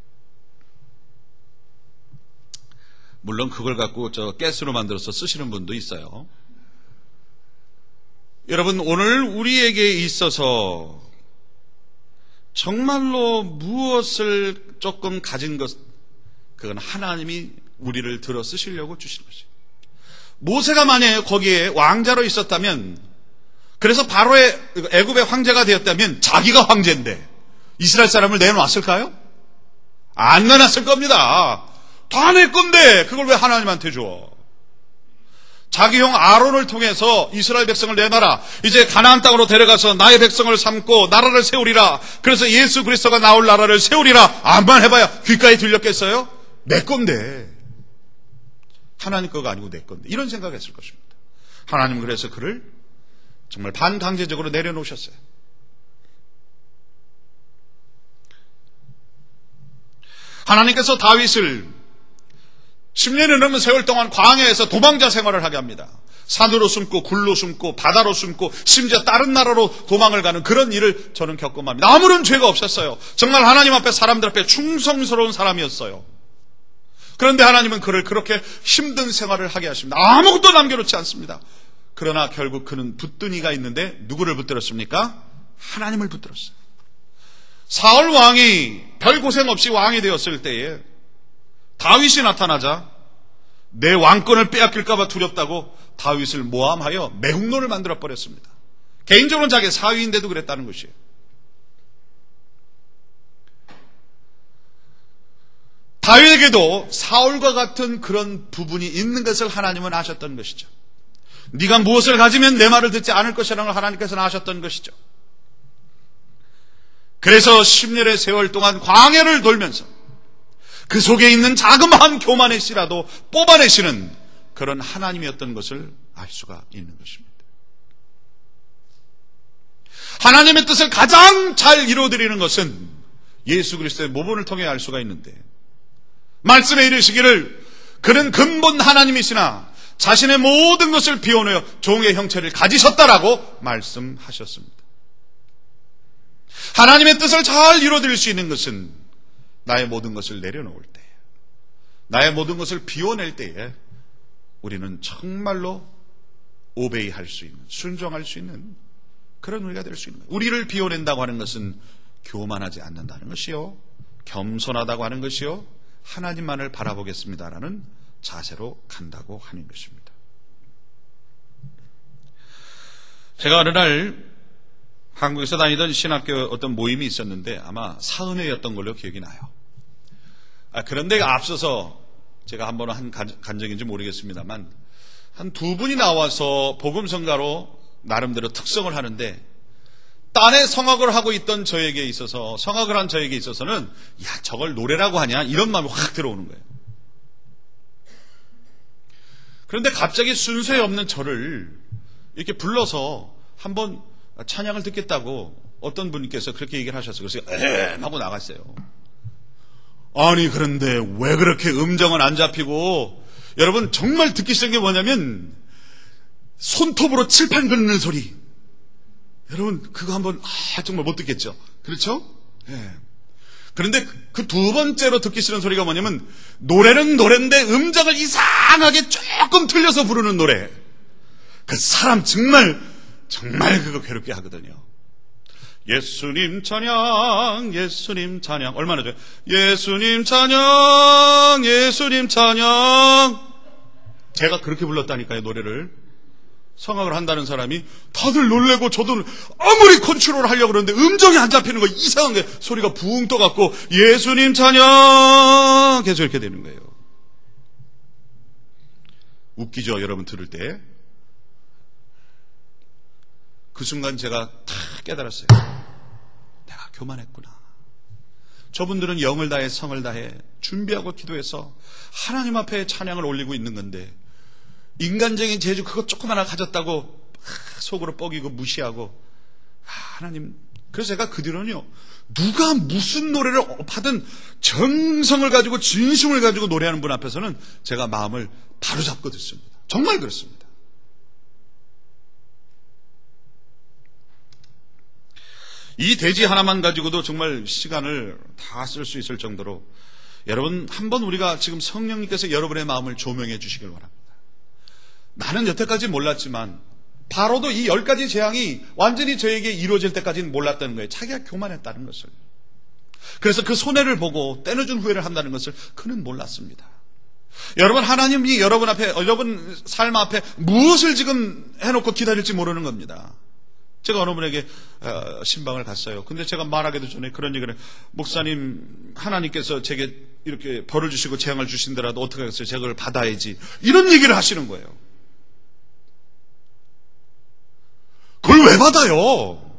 물론 그걸 갖고 저 가스로 만들어서 쓰시는 분도 있어요. 여러분, 오늘 우리에게 있어서 정말로 무엇을 조금 가진 것, 그건 하나님이 우리를 들어 쓰시려고 주시는 것이에요. 모세가 만약에 거기에 왕자로 있었다면, 그래서 바로의 애굽의 황제가 되었다면 자기가 황제인데 이스라엘 사람을 내놓았을까요? 안 내놨을 겁니다. 다 내 건데 그걸 왜 하나님한테 줘? 자기 형 아론을 통해서 이스라엘 백성을 내놔라. 이제 가나안 땅으로 데려가서 나의 백성을 삼고 나라를 세우리라. 그래서 예수 그리스도가 나올 나라를 세우리라. 암만 해봐야 귓가에 들렸겠어요? 내 건데. 하나님 거가 아니고 내 건데. 이런 생각했을 것입니다. 하나님은 그래서 그를 정말 반강제적으로 내려놓으셨어요. 하나님께서 다윗을 십 년이 넘는 세월 동안 광야에서 도망자 생활을 하게 합니다. 산으로 숨고 굴로 숨고 바다로 숨고 심지어 다른 나라로 도망을 가는 그런 일을 저는 겪고맙니다. 아무런 죄가 없었어요. 정말 하나님 앞에 사람들 앞에 충성스러운 사람이었어요. 그런데 하나님은 그를 그렇게 힘든 생활을 하게 하십니다. 아무것도 남겨놓지 않습니다. 그러나 결국 그는 붙든 이가 있는데 누구를 붙들었습니까? 하나님을 붙들었어요. 사울 왕이 별 고생 없이 왕이 되었을 때에 다윗이 나타나자 내 왕권을 빼앗길까봐 두렵다고 다윗을 모함하여 매국노를 만들어 버렸습니다. 개인적으로는 자기 사위인데도 그랬다는 것이에요. 다윗에게도 사울과 같은 그런 부분이 있는 것을 하나님은 아셨던 것이죠. 네가 무엇을 가지면 내 말을 듣지 않을 것이라는 걸 하나님께서는 아셨던 것이죠. 그래서 십 년의 세월 동안 광야를 돌면서 그 속에 있는 자그마한 교만의 씨라도 뽑아내시는 그런 하나님이었던 것을 알 수가 있는 것입니다. 하나님의 뜻을 가장 잘 이루어드리는 것은 예수 그리스도의 모본을 통해 알 수가 있는데, 말씀에 이르시기를 그는 근본 하나님이시나 자신의 모든 것을 비워내어 종의 형체를 가지셨다라고 말씀하셨습니다. 하나님의 뜻을 잘 이루어드릴 수 있는 것은 나의 모든 것을 내려놓을 때, 나의 모든 것을 비워낼 때에 우리는 정말로 오베이 할 수 있는, 순종할 수 있는 그런 우리가 될 수 있는 거예요. 우리를 비워낸다고 하는 것은 교만하지 않는다는 것이요, 겸손하다고 하는 것이요, 하나님만을 바라보겠습니다라는 자세로 간다고 하는 것입니다. 제가 어느 날 한국에서 다니던 신학교 어떤 모임이 있었는데 아마 사은회였던 걸로 기억이 나요. 아, 그런데 앞서서 제가 한 번은 한 간 적인지 모르겠습니다만 한 두 분이 나와서 복음성가로 나름대로 특성을 하는데, 딴에 성악을 하고 있던 저에게 있어서, 성악을 한 저에게 있어서는 야, 저걸 노래라고 하냐 이런 마음이 확 들어오는 거예요. 그런데 갑자기 순서에 없는 저를 이렇게 불러서 한번 찬양을 듣겠다고 어떤 분께서 그렇게 얘기를 하셨어요. 그래서 에헴 하고 나갔어요. 아니 그런데 왜 그렇게 음정은 안 잡히고, 여러분 정말 듣기 싫은 게 뭐냐면 손톱으로 칠판 긁는 소리. 여러분 그거 한번 아, 정말 못 듣겠죠. 그렇죠? 예. 그런데 그 두 번째로 듣기 싫은 소리가 뭐냐면 노래는 노래인데 음정을 이상하게 조금 틀려서 부르는 노래. 그 사람 정말 정말 그거 괴롭게 하거든요. 예수님 찬양, 예수님 찬양. 얼마나 좋아요. 예수님 찬양, 예수님 찬양. 제가 그렇게 불렀다니까요, 노래를. 성악을 한다는 사람이 다들 놀래고 저도 아무리 컨트롤 하려고 그러는데 음정이 안 잡히는 거예요. 이상하게 소리가 붕 떠갖고 예수님 찬양 계속 이렇게 되는 거예요. 웃기죠, 여러분 들을 때. 그 순간 제가 탁 깨달았어요. 내가 교만했구나. 저분들은 영을 다해 성을 다해 준비하고 기도해서 하나님 앞에 찬양을 올리고 있는 건데 인간적인 재주 그거 조금 하나 가졌다고 속으로 뻐기고 무시하고 하나님. 그래서 제가 그 뒤로는요, 누가 무슨 노래를 하든 정성을 가지고 진심을 가지고 노래하는 분 앞에서는 제가 마음을 바로잡고 듣습니다. 정말 그렇습니다. 이 대지 하나만 가지고도 정말 시간을 다 쓸 수 있을 정도로 여러분, 한번 우리가 지금 성령님께서 여러분의 마음을 조명해 주시길 바랍니다. 나는 여태까지 몰랐지만 바로도 이 열 가지 재앙이 완전히 저에게 이루어질 때까지는 몰랐다는 거예요. 자기가 교만했다는 것을. 그래서 그 손해를 보고 떼어준 후회를 한다는 것을 그는 몰랐습니다. 여러분, 하나님이 여러분 앞에, 여러분 삶 앞에 무엇을 지금 해놓고 기다릴지 모르는 겁니다. 제가 어느 분에게 신방을 갔어요. 근데 제가 말하기도 전에 그런 얘기를, 목사님, 하나님께서 제게 이렇게 벌을 주시고 재앙을 주신더라도 어떻게 하겠어요? 제가 그걸 받아야지. 이런 얘기를 하시는 거예요. 그걸 왜 받아요?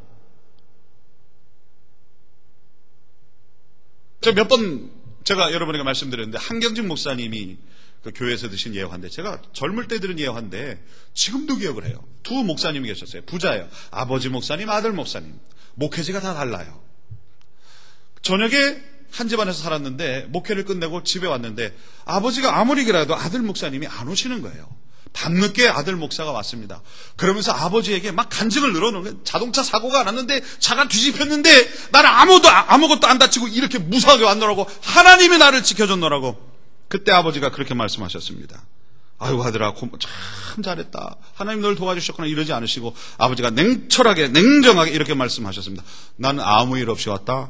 제가 몇 번, 제가 여러분에게 말씀드렸는데, 한경진 목사님이 그 교회에서 드신 예화인데, 제가 젊을 때 들은 예화인데 지금도 기억을 해요. 두 목사님이 계셨어요. 부자예요. 아버지 목사님, 아들 목사님. 목회지가 다 달라요. 저녁에 한 집안에서 살았는데 목회를 끝내고 집에 왔는데 아버지가 아무리 그래도 아들 목사님이 안 오시는 거예요. 밤늦게 아들 목사가 왔습니다. 그러면서 아버지에게 막 간증을 늘어놓는 거예요. 자동차 사고가 났는데 차가 뒤집혔는데 나는 아무도, 아무것도 안 다치고 이렇게 무사하게 왔노라고, 하나님이 나를 지켜줬노라고. 그때 아버지가 그렇게 말씀하셨습니다. 아이고 아들아, 참 잘했다. 하나님 널 도와주셨구나. 이러지 않으시고 아버지가 냉철하게 냉정하게 이렇게 말씀하셨습니다. 나는 아무 일 없이 왔다.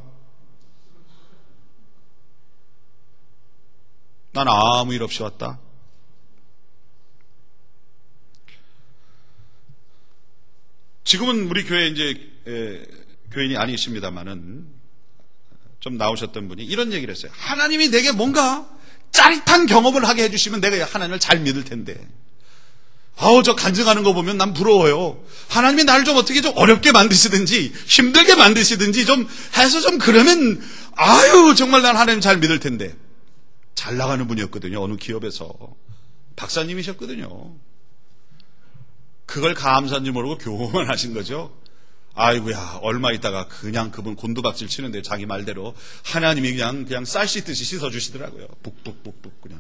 나는 아무 일 없이 왔다. 지금은 우리 교회 이제 에, 교인이 아니십니다만은 좀 나오셨던 분이 이런 얘기를 했어요. 하나님이 내게 뭔가 짜릿한 경험을 하게 해주시면 내가 하나님을 잘 믿을 텐데, 아우 저 간증하는 거 보면 난 부러워요. 하나님이 나를 좀 어떻게 좀 어렵게 만드시든지 힘들게 만드시든지 좀 해서 좀 그러면 아유 정말 난 하나님 잘 믿을 텐데. 잘 나가는 분이었거든요. 어느 기업에서 박사님이셨거든요. 그걸 감사한지 모르고 교만하신 거죠. 아이고야, 얼마 있다가 그냥 그분 곤두박질 치는데 자기 말대로 하나님이 그냥 그냥 쌀 씻듯이 씻어주시더라고요. 북북북북 그냥.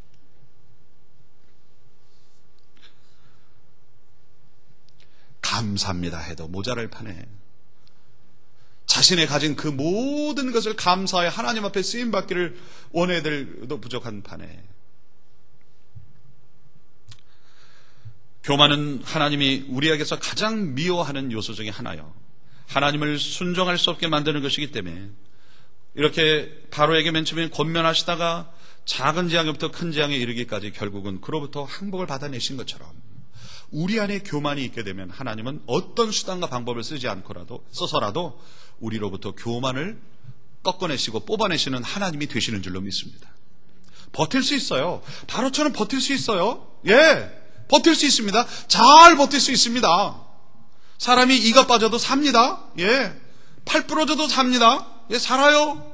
감사합니다 해도 모자랄 판에 자신의 가진 그 모든 것을 감사해 하나님 앞에 쓰임받기를 원해야 될도 부족한 판에, 교만은 하나님이 우리에게서 가장 미워하는 요소 중에 하나요. 하나님을 순종할 수 없게 만드는 것이기 때문에 이렇게 바로에게 맨 처음에 권면하시다가 작은 재앙부터 큰 재앙에 이르기까지 결국은 그로부터 항복을 받아내신 것처럼 우리 안에 교만이 있게 되면 하나님은 어떤 수단과 방법을 쓰지 않고라도 써서라도 우리로부터 교만을 꺾어내시고 뽑아내시는 하나님이 되시는 줄로 믿습니다. 버틸 수 있어요. 바로처럼 버틸 수 있어요. 예, 버틸 수 있습니다. 잘 버틸 수 있습니다. 사람이 이가 빠져도 삽니다. 예, 팔 부러져도 삽니다. 예, 살아요.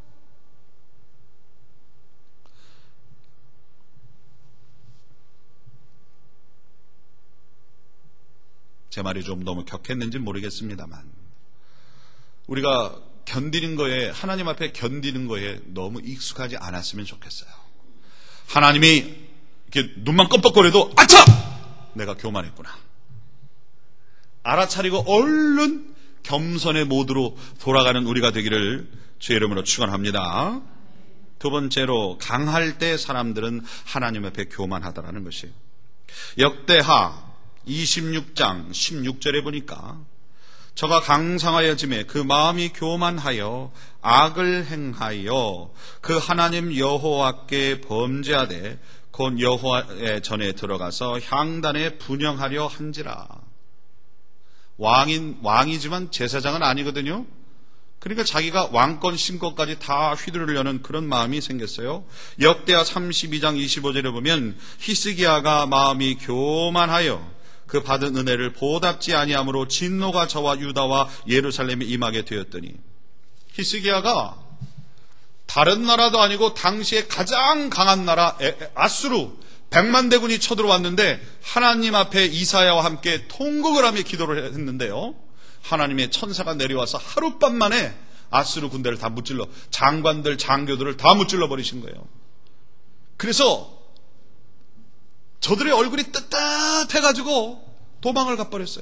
제 말이 좀 너무 격했는지는 모르겠습니다만 우리가 견디는 거에, 하나님 앞에 견디는 거에 너무 익숙하지 않았으면 좋겠어요. 하나님이 이렇게 눈만 껌뻑거려도 아차! 내가 교만했구나. 알아차리고 얼른 겸손의 모드로 돌아가는 우리가 되기를 주의 이름으로 축원합니다. 두 번째로, 강할 때 사람들은 하나님 앞에 교만하다라는 것이에요. 역대하 이십육 장 십육 절에 보니까 저가 강상하여짐에 그 마음이 교만하여 악을 행하여 그 하나님 여호와께 범죄하되 곧 여호와의 전에 들어가서 향단에 분향하려 한지라. 왕인 왕이지만 제사장은 아니거든요. 그러니까 자기가 왕권 신권까지 다 휘두르려는 그런 마음이 생겼어요. 역대하 삼십이 장 이십오 절에 보면 히스기야가 마음이 교만하여 그 받은 은혜를 보답지 아니함으로 진노가 저와 유다와 예루살렘에 임하게 되었더니, 히스기야가 다른 나라도 아니고 당시에 가장 강한 나라 아수르 백만 대군이 쳐들어왔는데 하나님 앞에 이사야와 함께 통곡을 하며 기도를 했는데요, 하나님의 천사가 내려와서 하룻밤 만에 아수르 군대를 다 무찔러, 장관들 장교들을 다 무찔러 버리신 거예요. 그래서 저들의 얼굴이 뜨뜻해가지고 도망을 가버렸어요.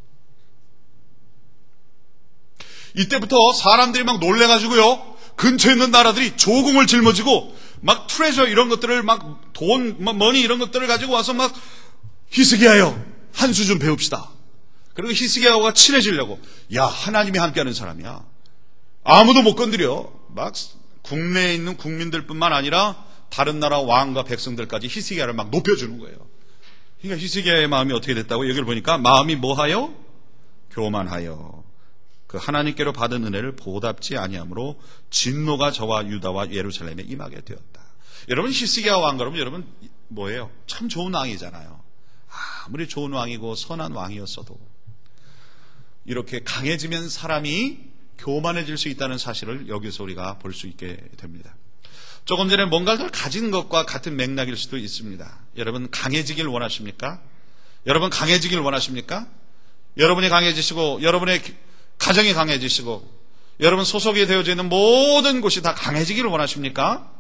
이때부터 사람들이 막 놀래가지고요, 근처에 있는 나라들이 조공을 짊어지고 막 트레저 이런 것들을 막 돈, 머니 이런 것들을 가지고 와서 막 히스기야요, 한 수 좀 배웁시다. 그리고 히스기야와 친해지려고, 야, 하나님이 함께하는 사람이야, 아무도 못 건드려. 막 국내에 있는 국민들뿐만 아니라 다른 나라 왕과 백성들까지 히스기야를 막 높여주는 거예요. 그러니까 히스기야의 마음이 어떻게 됐다고? 여기를 보니까 마음이 뭐하여? 교만하여 그 하나님께로 받은 은혜를 보답지 아니함으로 진노가 저와 유다와 예루살렘에 임하게 되었다. 여러분, 히스기야 왕 그러면 여러분 뭐예요? 참 좋은 왕이잖아요. 아무리 좋은 왕이고 선한 왕이었어도 이렇게 강해지면 사람이 교만해질 수 있다는 사실을 여기서 우리가 볼 수 있게 됩니다. 조금 전에 뭔가를 가진 것과 같은 맥락일 수도 있습니다. 여러분, 강해지길 원하십니까? 여러분, 강해지길 원하십니까? 여러분이 강해지시고, 여러분의 가정이 강해지시고, 여러분 소속이 되어져 있는 모든 곳이 다 강해지기를 원하십니까?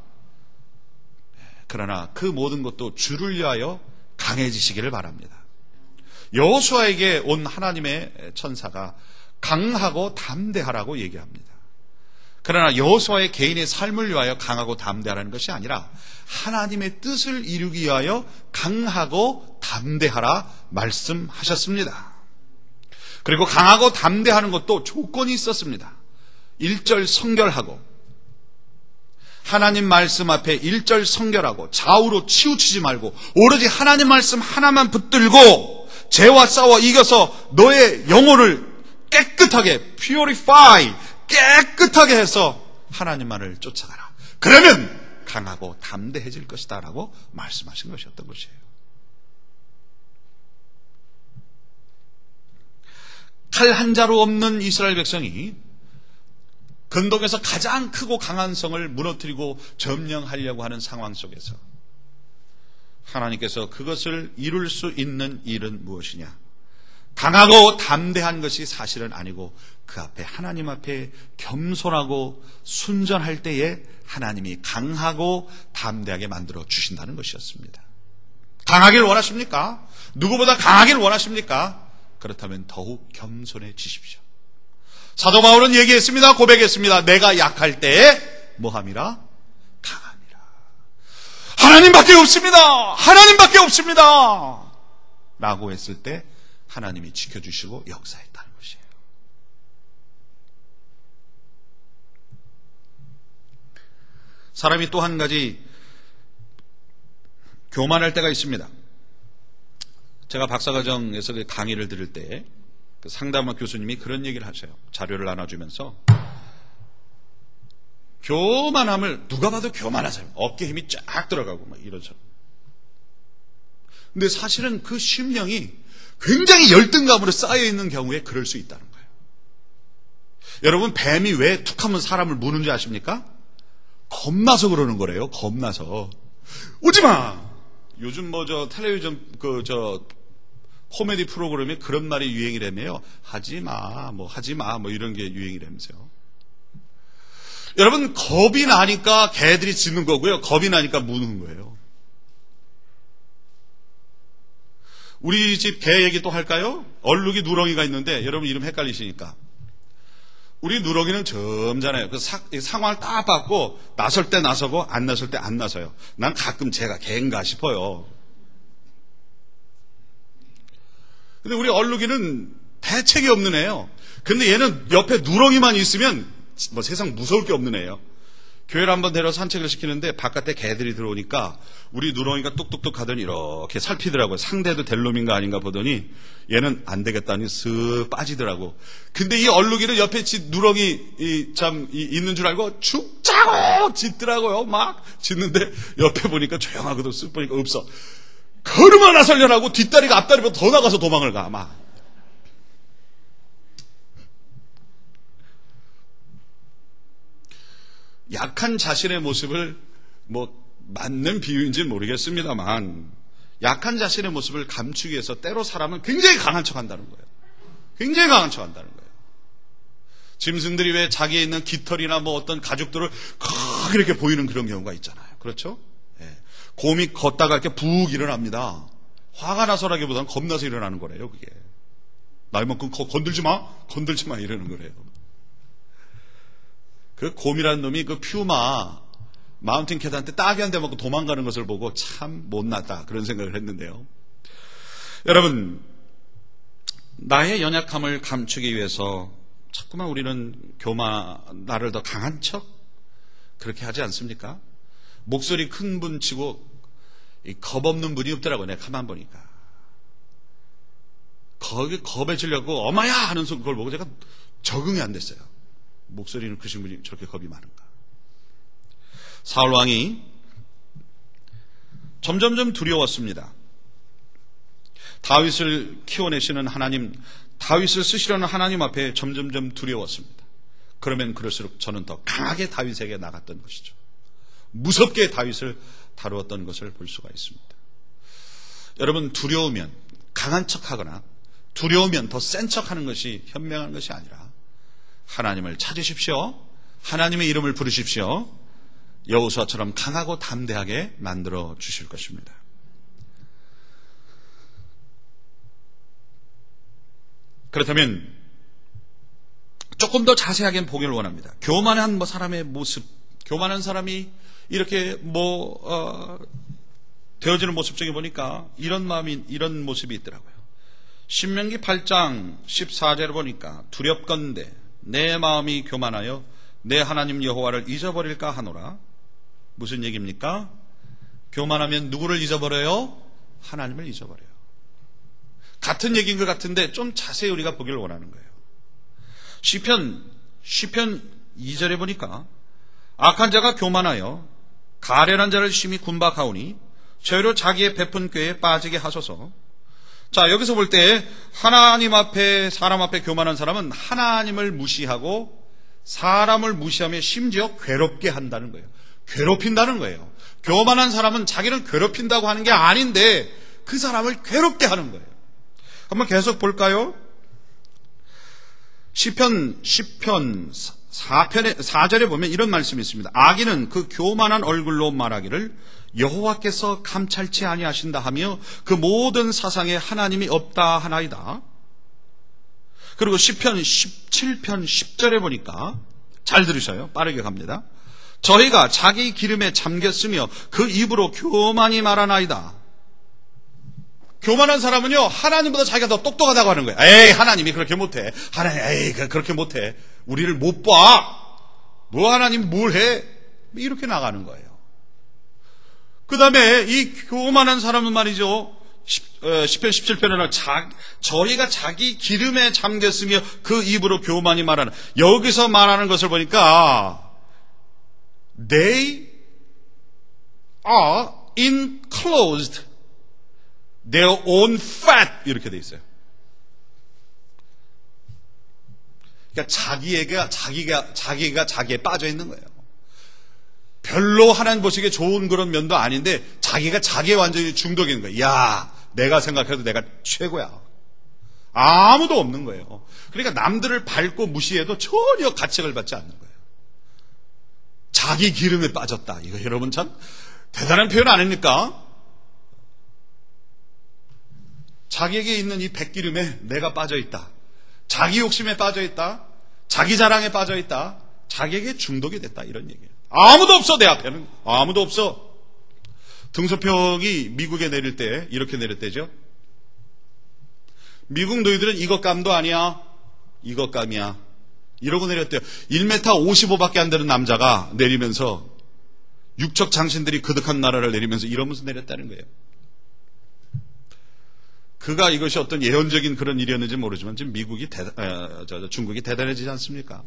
그러나 그 모든 것도 주를 위하여 강해지시기를 바랍니다. 여호수아에게 온 하나님의 천사가 강하고 담대하라고 얘기합니다. 그러나 여호수아의 개인의 삶을 위하여 강하고 담대하라는 것이 아니라 하나님의 뜻을 이루기 위하여 강하고 담대하라 말씀하셨습니다. 그리고 강하고 담대하는 것도 조건이 있었습니다. 일 절 성결하고, 하나님 말씀 앞에 일 절 성결하고 좌우로 치우치지 말고 오로지 하나님 말씀 하나만 붙들고 죄와 싸워 이겨서 너의 영혼을 깨끗하게 purify, 깨끗하게 해서 하나님만을 쫓아가라. 그러면 강하고 담대해질 것이다 라고 말씀하신 것이었던 것이에요. 칼 한 자루 없는 이스라엘 백성이 근동에서 가장 크고 강한 성을 무너뜨리고 점령하려고 하는 상황 속에서 하나님께서 그것을 이룰 수 있는 일은 무엇이냐? 강하고 담대한 것이 사실은 아니고 그 앞에 하나님 앞에 겸손하고 순전할 때에 하나님이 강하고 담대하게 만들어 주신다는 것이었습니다. 강하길 원하십니까? 누구보다 강하길 원하십니까? 그렇다면 더욱 겸손해지십시오. 사도 바울은 얘기했습니다. 고백했습니다. 내가 약할 때에 뭐함이라? 강함이라. 하나님밖에 없습니다. 하나님밖에 없습니다. 라고 했을 때 하나님이 지켜주시고 역사했다는 것이에요. 사람이 또 한 가지 교만할 때가 있습니다. 제가 박사과정에서 강의를 들을 때 그 상담학 교수님이 그런 얘기를 하셔요. 자료를 나눠주면서 교만함을 누가 봐도 교만한 사람, 어깨 힘이 쫙 들어가고 막 이러죠. 근데 사실은 그 심령이 굉장히 열등감으로 쌓여있는 경우에 그럴 수 있다는 거예요. 여러분, 뱀이 왜 툭하면 사람을 무는지 아십니까? 겁나서 그러는 거래요. 겁나서. 오지마! 요즘 뭐 저 텔레비전 그 저 코미디 프로그램에 그런 말이 유행이라며요. 하지마, 뭐 하지마, 뭐 이런 게 유행이라면서요. 여러분, 겁이 나니까 개들이 짖는 거고요. 겁이 나니까 무는 거예요. 우리 집 개 얘기 또 할까요? 얼룩이 누렁이가 있는데 여러분 이름 헷갈리시니까. 우리 누렁이는 점잖아요. 그 사, 상황을 딱 받고 나설 때 나서고 안 나설 때 안 나서요. 난 가끔 제가 개인가 싶어요. 근데 우리 얼룩이는 대책이 없는 애예요. 근데 얘는 옆에 누렁이만 있으면 뭐 세상 무서울 게 없는 애예요. 교회를 한번 데려 산책을 시키는데 바깥에 개들이 들어오니까 우리 누렁이가 뚝뚝뚝 가더니 이렇게 살피더라고요. 상대도 될 놈인가 아닌가 보더니 얘는 안 되겠다니 쓱 빠지더라고. 근데 이 얼룩이는 옆에 지 누렁이 이 참 이, 있는 줄 알고 죽자고 짖더라고요. 막 짖는데 옆에 보니까 조용하거든. 쓱 보니까 없어. 걸음 하나 살려라고 뒷다리가 앞다리보다 더 나가서 도망을 가. 막. 약한 자신의 모습을 뭐 맞는 비유인지는 모르겠습니다만 약한 자신의 모습을 감추기 위해서 때로 사람은 굉장히 강한 척한다는 거예요. 굉장히 강한 척한다는 거예요. 짐승들이 왜 자기에 있는 깃털이나 뭐 어떤 가죽들을 크게 이렇게 보이는 그런 경우가 있잖아요. 그렇죠? 예. 곰이 걷다가 이렇게 푹 일어납니다. 화가 나서라기보다는 겁나서 일어나는 거래요. 그게 나이만큼 건들지 마, 건들지 마 이러는 거래요. 그 곰이라는 놈이 그 퓨마 마운틴 캐드한테 딱이 한 대 먹고 도망가는 것을 보고 참 못났다 그런 생각을 했는데요. 여러분, 나의 연약함을 감추기 위해서 자꾸만 우리는 교마 나를 더 강한 척 그렇게 하지 않습니까? 목소리 큰 분 치고 겁 없는 분이 없더라고요. 내가 가만 보니까 거기 겁에 질려고 어마야 하는 걸 보고 제가 적응이 안 됐어요. 목소리는 크신 분이 저렇게 겁이 많은가. 사울 왕이 점점점 두려웠습니다. 다윗을 키워내시는 하나님, 다윗을 쓰시려는 하나님 앞에 점점점 두려웠습니다. 그러면 그럴수록 저는 더 강하게 다윗에게 나갔던 것이죠. 무섭게 다윗을 다루었던 것을 볼 수가 있습니다. 여러분, 두려우면 강한 척하거나 두려우면 더 센 척하는 것이 현명한 것이 아니라 하나님을 찾으십시오. 하나님의 이름을 부르십시오. 여호수아처럼 강하고 담대하게 만들어 주실 것입니다. 그렇다면 조금 더 자세하게 보기를 원합니다. 교만한 뭐 사람의 모습, 교만한 사람이 이렇게 뭐 어, 되어지는 모습 중에 보니까 이런 마음이 이런 모습이 있더라고요. 신명기 팔 장 십사 절을 보니까 두렵건대 내 마음이 교만하여 내 하나님 여호와를 잊어버릴까 하노라. 무슨 얘기입니까? 교만하면 누구를 잊어버려요? 하나님을 잊어버려요. 같은 얘기인 것 같은데 좀 자세히 우리가 보기를 원하는 거예요. 시편 시편 이 절에 보니까 악한 자가 교만하여 가련한 자를 심히 군박하오니 저희로 자기의 베푼 꾀에 빠지게 하소서. 자, 여기서 볼 때 하나님 앞에 사람 앞에 교만한 사람은 하나님을 무시하고 사람을 무시하며 심지어 괴롭게 한다는 거예요. 괴롭힌다는 거예요. 교만한 사람은 자기를 괴롭힌다고 하는 게 아닌데 그 사람을 괴롭게 하는 거예요. 한번 계속 볼까요? 시편 시편 사 편에 사 절에 보면 이런 말씀이 있습니다. 악인은 그 교만한 얼굴로 말하기를 여호와께서 감찰치 아니하신다 하며 그 모든 사상에 하나님이 없다 하나이다. 그리고 시편 십칠 편 십 절에 보니까 잘 들으셔요. 빠르게 갑니다. 저희가 자기 기름에 잠겼으며 그 입으로 교만이 말하나이다. 교만한 사람은요, 하나님보다 자기가 더 똑똑하다고 하는 거예요. 에이, 하나님이 그렇게 못해. 하나님, 에이, 그렇게 못해. 우리를 못 봐. 뭐 하나님 뭘 해? 이렇게 나가는 거예요. 그 다음에 이 교만한 사람은 말이죠. 시편 십칠 편에는 자, 저희가 자기 기름에 잠겼으며 그 입으로 교만이 말하는, 여기서 말하는 것을 보니까 They are enclosed their own fat 이렇게 돼 있어요. 그러니까 자기애가 자기가 자기가 자기에 빠져 있는 거예요. 별로 하나님 보시기에 좋은 그런 면도 아닌데 자기가 자기에 완전히 중독이 있는 거예요. 야, 내가 생각해도 내가 최고야. 아무도 없는 거예요. 그러니까 남들을 밟고 무시해도 전혀 가책을 받지 않는 거예요. 자기 기름에 빠졌다. 이거 여러분 참 대단한 표현 아닙니까? 자기에게 있는 이 백기름에 내가 빠져있다. 자기 욕심에 빠져있다. 자기 자랑에 빠져있다. 자기에게 중독이 됐다. 이런 얘기예요. 아무도 없어 내 앞에는. 아무도 없어. 등소평이 미국에 내릴 때 이렇게 내릴 때죠. 미국 너희들은 이것감도 아니야. 이것감이야. 이러고 내렸대요. 일 미터 오십오밖에 안 되는 남자가 내리면서 육척 장신들이 그득한 나라를 내리면서 이러면서 내렸다는 거예요. 그가 이것이 어떤 예언적인 그런 일이었는지 모르지만 지금 미국이 대단, 어, 저, 저, 중국이 대단해지지 않습니까?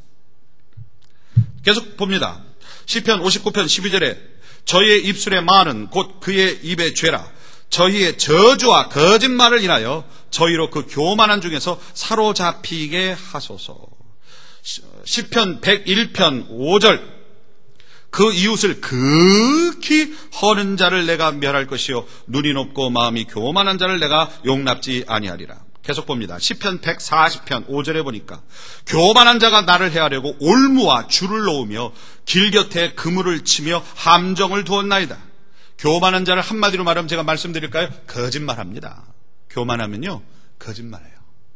계속 봅니다. 시편 오십구 편 십이 절에 저희의 입술의 말은 곧 그의 입의 죄라. 저희의 저주와 거짓말을 인하여 저희로 그 교만한 중에서 사로잡히게 하소서. 시편 백일 편 오 절 그 이웃을 극히 허는 자를 내가 멸할 것이요 눈이 높고 마음이 교만한 자를 내가 용납지 아니하리라. 계속 봅니다. 시편 백사십 편 오 절에 보니까 교만한 자가 나를 해하려고 올무와 줄을 놓으며 길 곁에 그물을 치며 함정을 두었나이다. 교만한 자를 한마디로 말하면 제가 말씀드릴까요? 거짓말합니다. 교만하면요 거짓말해요.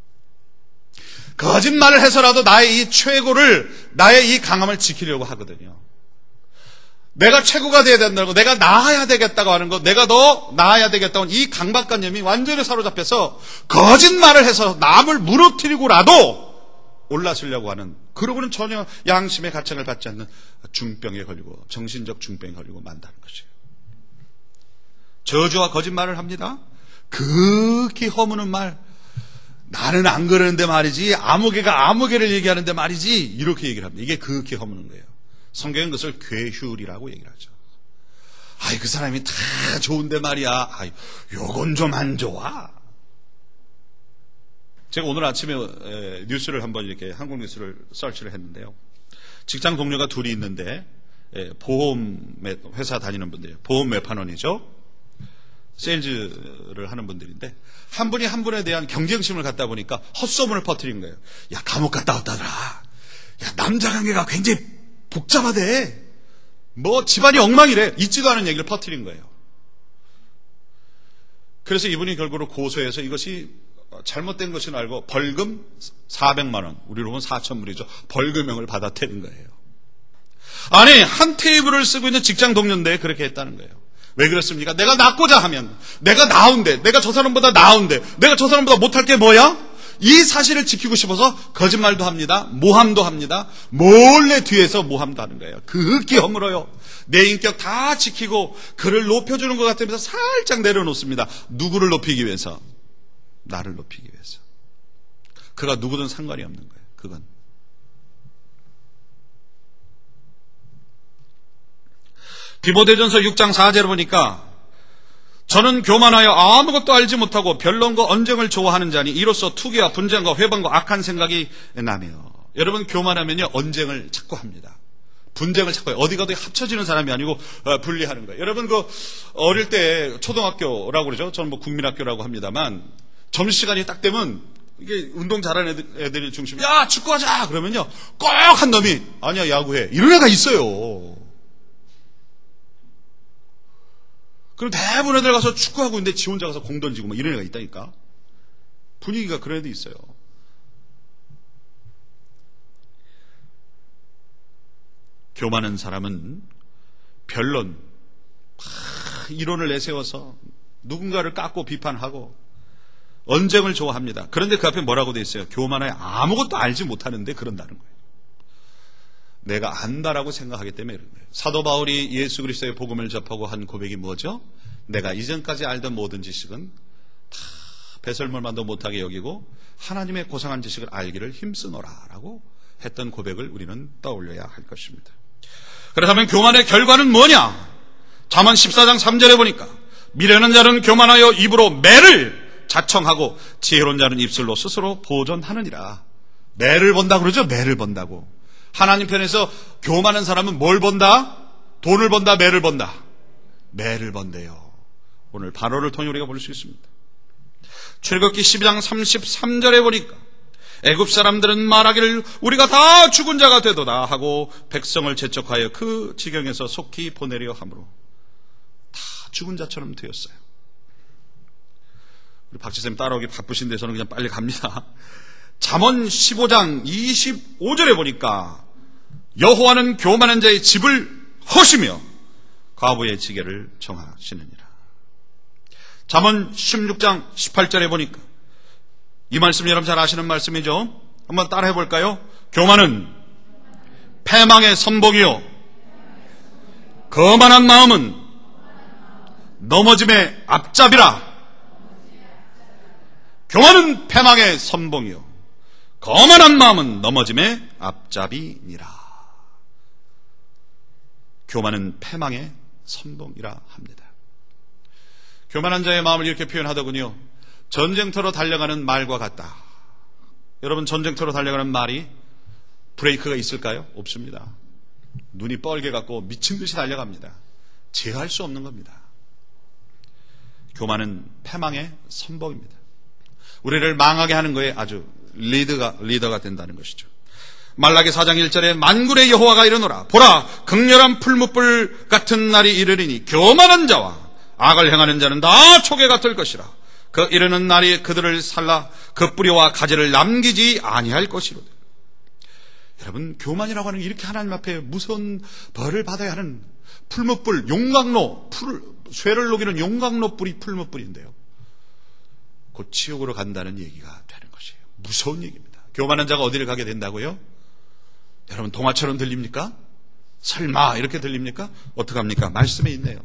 거짓말을 해서라도 나의 이 최고를, 나의 이 강함을 지키려고 하거든요. 내가 최고가 돼야 된다고, 내가 나아야 되겠다고 하는 거, 내가 더 나아야 되겠다고 하는 이 강박관념이 완전히 사로잡혀서 거짓말을 해서 남을 무너뜨리고라도 올라서려고 하는, 그러고는 전혀 양심의 가책을 받지 않는 중병에 걸리고, 정신적 중병에 걸리고 만다는 것이에요. 저주와 거짓말을 합니다. 극히 허무는 말, 나는 안 그러는데 말이지, 아무개가 아무개를 얘기하는데 말이지, 이렇게 얘기를 합니다. 이게 극히 허무는 거예요. 성경은 그것을 괴휼이라고 얘기를 하죠. 아이, 그 사람이 다 좋은데 말이야. 아이, 요건 좀 안 좋아. 제가 오늘 아침에 뉴스를 한번 이렇게 한국 뉴스를 서치를 했는데요. 직장 동료가 둘이 있는데 보험 회사 다니는 분들이에요. 보험 매판원이죠. 세일즈를 하는 분들인데 한 분이 한 분에 대한 경쟁심을 갖다 보니까 헛소문을 퍼뜨린 거예요. 야, 감옥 갔다 왔다더라. 야, 남자 관계가 굉장히 복잡하대. 뭐 집안이 엉망이래. 있지도 않은 얘기를 퍼뜨린 거예요. 그래서 이분이 결국으로 고소해서 이것이 잘못된 것인 알고 벌금 사백만 원, 우리로 보면 사천 불이죠. 벌금형을 받아태는 거예요. 아니, 한 테이블을 쓰고 있는 직장 동료인데 그렇게 했다는 거예요. 왜 그렇습니까? 내가 낫고자 하면, 내가 나은데, 내가 저 사람보다 나은데, 내가 저 사람보다 못할 게 뭐야? 이 사실을 지키고 싶어서 거짓말도 합니다. 모함도 합니다. 몰래 뒤에서 모함도 하는 거예요. 극히 허물어요. 내 인격 다 지키고 그를 높여주는 것 같으면서 살짝 내려놓습니다. 누구를 높이기 위해서? 나를 높이기 위해서. 그가 누구든 상관이 없는 거예요. 그건. 디모데전서 육 장 사 절을 보니까 저는 교만하여 아무것도 알지 못하고 변론과 언쟁을 좋아하는 자니 이로써 투기와 분쟁과 회방과 악한 생각이 나며. 여러분, 교만하면요 언쟁을 자꾸 합니다. 분쟁을 자꾸 해요. 어디 가도 합쳐지는 사람이 아니고 분리하는 거예요. 여러분, 그 어릴 때 초등학교라고 그러죠. 저는 뭐 국민학교라고 합니다만 점심시간이 딱 되면 이게 운동 잘하는 애들, 애들이 중심, 야 축구하자 그러면요 꼭 한 놈이 아니야 야구해 이런 애가 있어요. 그럼 대부분 애들 가서 축구하고 있는데 지 혼자 가서 공 던지고 막 이런 애가 있다니까. 분위기가 그런 애도 있어요. 교만한 사람은 변론, 이론을 내세워서 누군가를 깎고 비판하고 언쟁을 좋아합니다. 그런데 그 앞에 뭐라고 돼 있어요? 교만하여 아무것도 알지 못하는데 그런다는 거예요. 내가 안다라고 생각하기 때문에 그런 거예요. 사도 바울이 예수 그리스도의 복음을 접하고 한 고백이 뭐죠? 내가 이전까지 알던 모든 지식은 다 배설물만도 못하게 여기고 하나님의 고상한 지식을 알기를 힘쓰노라 라고 했던 고백을 우리는 떠올려야 할 것입니다. 그렇다면 교만의 결과는 뭐냐? 잠언 십사 장 삼 절에 보니까 미련한 자는 교만하여 입으로 매를 자청하고 지혜로운 자는 입술로 스스로 보존하느니라. 매를 본다 그러죠? 매를 본다고. 하나님 편에서 교만한 사람은 뭘 본다? 돈을 본다? 매를 본다? 매를 본대요. 오늘 바로를 통해 우리가 볼 수 있습니다. 출애굽기 십이 장 삼십삼 절에 보니까 애굽 사람들은 말하기를 우리가 다 죽은 자가 되도다 하고 백성을 재촉하여 그 지경에서 속히 보내려 함으로 다 죽은 자처럼 되었어요. 우리 박지쌤 따라오기 바쁘신데 저는 그냥 빨리 갑니다. 잠언 십오 장 이십오 절에 보니까 여호와는 교만한 자의 집을 허시며 과부의 지게를 정하시느니라. 잠언 십육 장 십팔 절에 보니까 이 말씀 여러분 잘 아시는 말씀이죠. 한번 따라해 볼까요? 교만은 패망의 선봉이요, 거만한 마음은 넘어짐의 앞잡이라. 교만은 패망의 선봉이요, 거만한 마음은 넘어짐의 앞잡이니라. 교만은 패망의 선봉이라 합니다. 교만한 자의 마음을 이렇게 표현하더군요. 전쟁터로 달려가는 말과 같다. 여러분, 전쟁터로 달려가는 말이 브레이크가 있을까요? 없습니다. 눈이 뻘게 갖고 미친 듯이 달려갑니다. 제어할 수 없는 겁니다. 교만은 패망의 선봉입니다. 우리를 망하게 하는 거에 아주 리더가, 리더가 된다는 것이죠. 말라기 사 장 일 절에 만군의 여호와가 이르노라. 보라, 극렬한 풀무불 같은 날이 이르리니 교만한 자와 악을 행하는 자는 다 초계가 될 것이라. 그 이르는 날이 그들을 살라 그 뿌리와 가지를 남기지 아니할 것이로다. 여러분, 교만이라고 하는 게 이렇게 하나님 앞에 무서운 벌을 받아야 하는 풀무불, 용광로, 풀, 쇠를 녹이는 용광로 뿌리 풀무불인데요, 곧 지옥으로 간다는 얘기가 되는 것이에요. 무서운 얘기입니다. 교만한 자가 어디를 가게 된다고요? 여러분, 동화처럼 들립니까? 설마 이렇게 들립니까? 어떡합니까? 말씀에 있네요.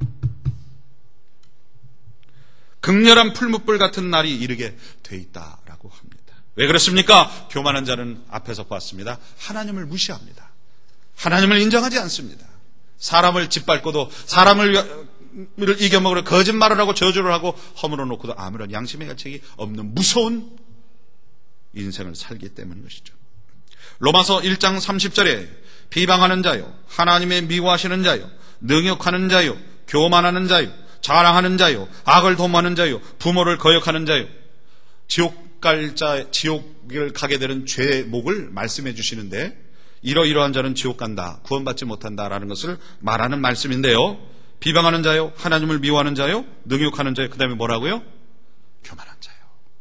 극렬한 풀무불 같은 날이 이르게 돼 있다라고 합니다. 왜 그렇습니까? 교만한 자는 앞에서 봤습니다. 하나님을 무시합니다. 하나님을 인정하지 않습니다. 사람을 짓밟고도, 사람을 이겨먹으려 거짓말을 하고 저주를 하고 허물어 놓고도 아무런 양심의 가책이 없는 무서운 인생을 살기 때문인 것이죠. 로마서 일 장 삼십 절에 비방하는 자요, 하나님의 미워하시는 자요, 능욕하는 자요, 교만하는 자요, 자랑하는 자요, 악을 도모하는 자요, 부모를 거역하는 자요, 지옥 갈 자, 지옥을 가게 되는 죄목을 말씀해 주시는데, 이러이러한 자는 지옥 간다, 구원받지 못한다라는 것을 말하는 말씀인데요, 비방하는 자요, 하나님을 미워하는 자요, 능욕하는 자요, 그 다음에 뭐라고요? 교만한 자요,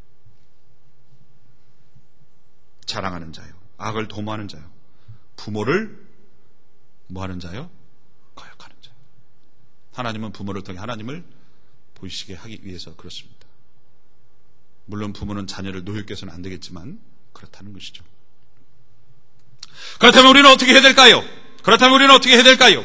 자랑하는 자요, 악을 도모하는 자요, 부모를 뭐하는 자요? 거역하는 자요. 하나님은 부모를 통해 하나님을 보이시게 하기 위해서 그렇습니다. 물론 부모는 자녀를 노엽게 해서는 안 되겠지만 그렇다는 것이죠. 그렇다면 우리는 어떻게 해야 될까요? 그렇다면 우리는 어떻게 해야 될까요?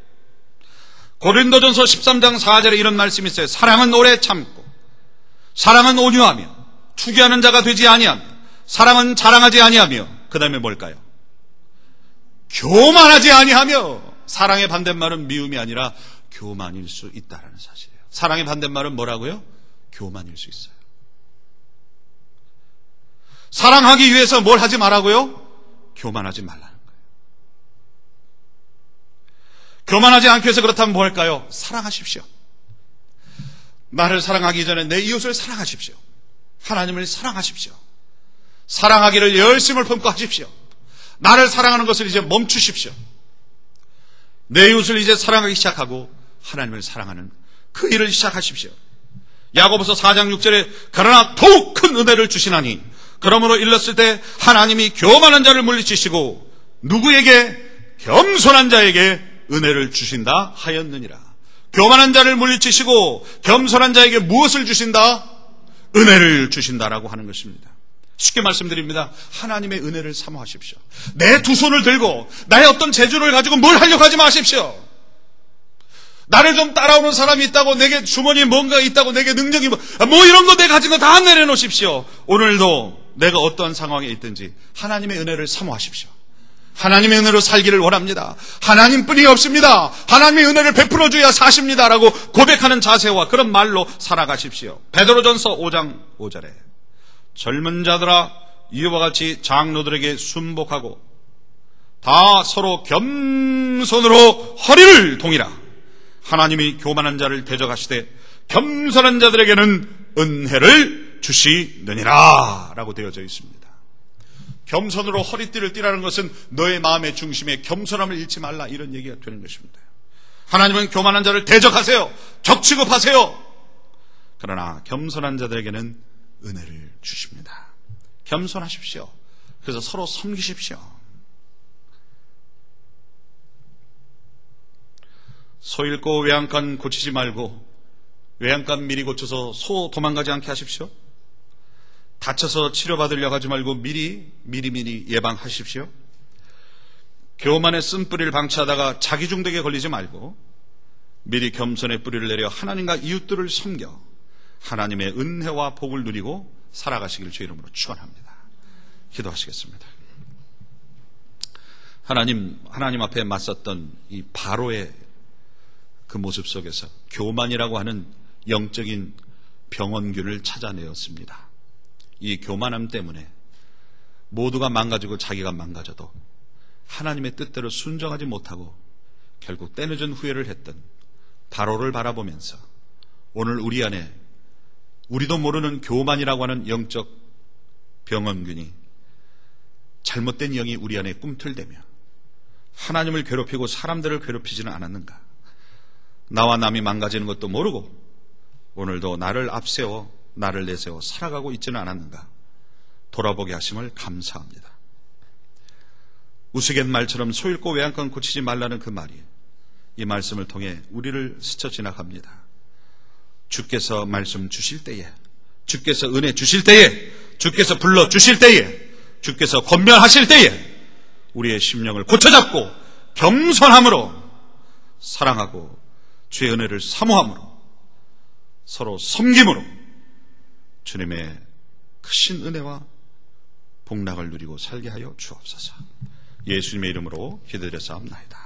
고린도전서 십삼 장 사 절에 이런 말씀이 있어요. 사랑은 오래 참고, 사랑은 온유하며, 투기하는 자가 되지 아니하며, 사랑은 자랑하지 아니하며, 그 다음에 뭘까요? 교만하지 아니하며. 사랑의 반대말은 미움이 아니라 교만일 수 있다는 사실이에요. 사랑의 반대말은 뭐라고요? 교만일 수 있어요. 사랑하기 위해서 뭘 하지 말라고요? 교만하지 말라는 거예요. 교만하지 않기 위해서 그렇다면 뭐 할까요? 사랑하십시오. 나를 사랑하기 전에 내 이웃을 사랑하십시오. 하나님을 사랑하십시오. 사랑하기를 열심을 품고 하십시오. 나를 사랑하는 것을 이제 멈추십시오. 내 이웃을 이제 사랑하기 시작하고 하나님을 사랑하는 그 일을 시작하십시오. 야고보서 사 장 육 절에 그러나 더욱 큰 은혜를 주시나니 그러므로 일렀을 때 하나님이 교만한 자를 물리치시고 누구에게? 겸손한 자에게 은혜를 주신다 하였느니라. 교만한 자를 물리치시고 겸손한 자에게 무엇을 주신다? 은혜를 주신다라고 하는 것입니다. 쉽게 말씀드립니다. 하나님의 은혜를 사모하십시오. 내 두 손을 들고 나의 어떤 재주를 가지고 뭘 하려고 하지 마십시오. 나를 좀 따라오는 사람이 있다고, 내게 주머니에 뭔가 있다고, 내게 능력이 뭐, 뭐 이런 거 내가 가진 거 다 내려놓으십시오. 오늘도 내가 어떤 상황에 있든지 하나님의 은혜를 사모하십시오. 하나님의 은혜로 살기를 원합니다. 하나님뿐이 없습니다. 하나님의 은혜를 베풀어줘야 사십니다라고 고백하는 자세와 그런 말로 살아가십시오. 베드로전서 오 장 오 절에 젊은 자들아 이와 같이 장로들에게 순복하고 다 서로 겸손으로 허리를 동이라. 하나님이 교만한 자를 대적하시되 겸손한 자들에게는 은혜를 주시느니라 라고 되어져 있습니다. 겸손으로 허리띠를 띠라는 것은 너의 마음의 중심에 겸손함을 잃지 말라, 이런 얘기가 되는 것입니다. 하나님은 교만한 자를 대적하세요. 적취급하세요. 그러나 겸손한 자들에게는 은혜를 주십니다. 겸손하십시오. 그래서 서로 섬기십시오. 소 잃고 외양간 고치지 말고 외양간 미리 고쳐서 소 도망가지 않게 하십시오. 다쳐서 치료받으려고 하지 말고 미리 미리미리 예방하십시오. 교만의 쓴뿌리를 방치하다가 자기 중독에 걸리지 말고 미리 겸손의 뿌리를 내려 하나님과 이웃들을 섬겨 하나님의 은혜와 복을 누리고 살아가시기를 주의 이름으로 축원합니다. 기도하시겠습니다. 하나님, 하나님 앞에 맞섰던 이 바로의 그 모습 속에서 교만이라고 하는 영적인 병원균을 찾아내었습니다. 이 교만함 때문에 모두가 망가지고 자기가 망가져도 하나님의 뜻대로 순종하지 못하고 결국 때늦은 후회를 했던 바로를 바라보면서 오늘 우리 안에 우리도 모르는 교만이라고 하는 영적 병원균이, 잘못된 영이 우리 안에 꿈틀대며 하나님을 괴롭히고 사람들을 괴롭히지는 않았는가? 나와 남이 망가지는 것도 모르고 오늘도 나를 앞세워 나를 내세워 살아가고 있지는 않았는가? 돌아보게 하심을 감사합니다. 우스갯말처럼 소잃고 외양간 고치지 말라는 그 말이 이 말씀을 통해 우리를 스쳐 지나갑니다. 주께서 말씀 주실 때에, 주께서 은혜 주실 때에, 주께서 불러 주실 때에, 주께서 권면하실 때에 우리의 심령을 고쳐잡고 겸손함으로 사랑하고 주의 은혜를 사모함으로 서로 섬김으로 주님의 크신 은혜와 복락을 누리고 살게 하여 주옵소서. 예수님의 이름으로 기도드렸사옵나이다.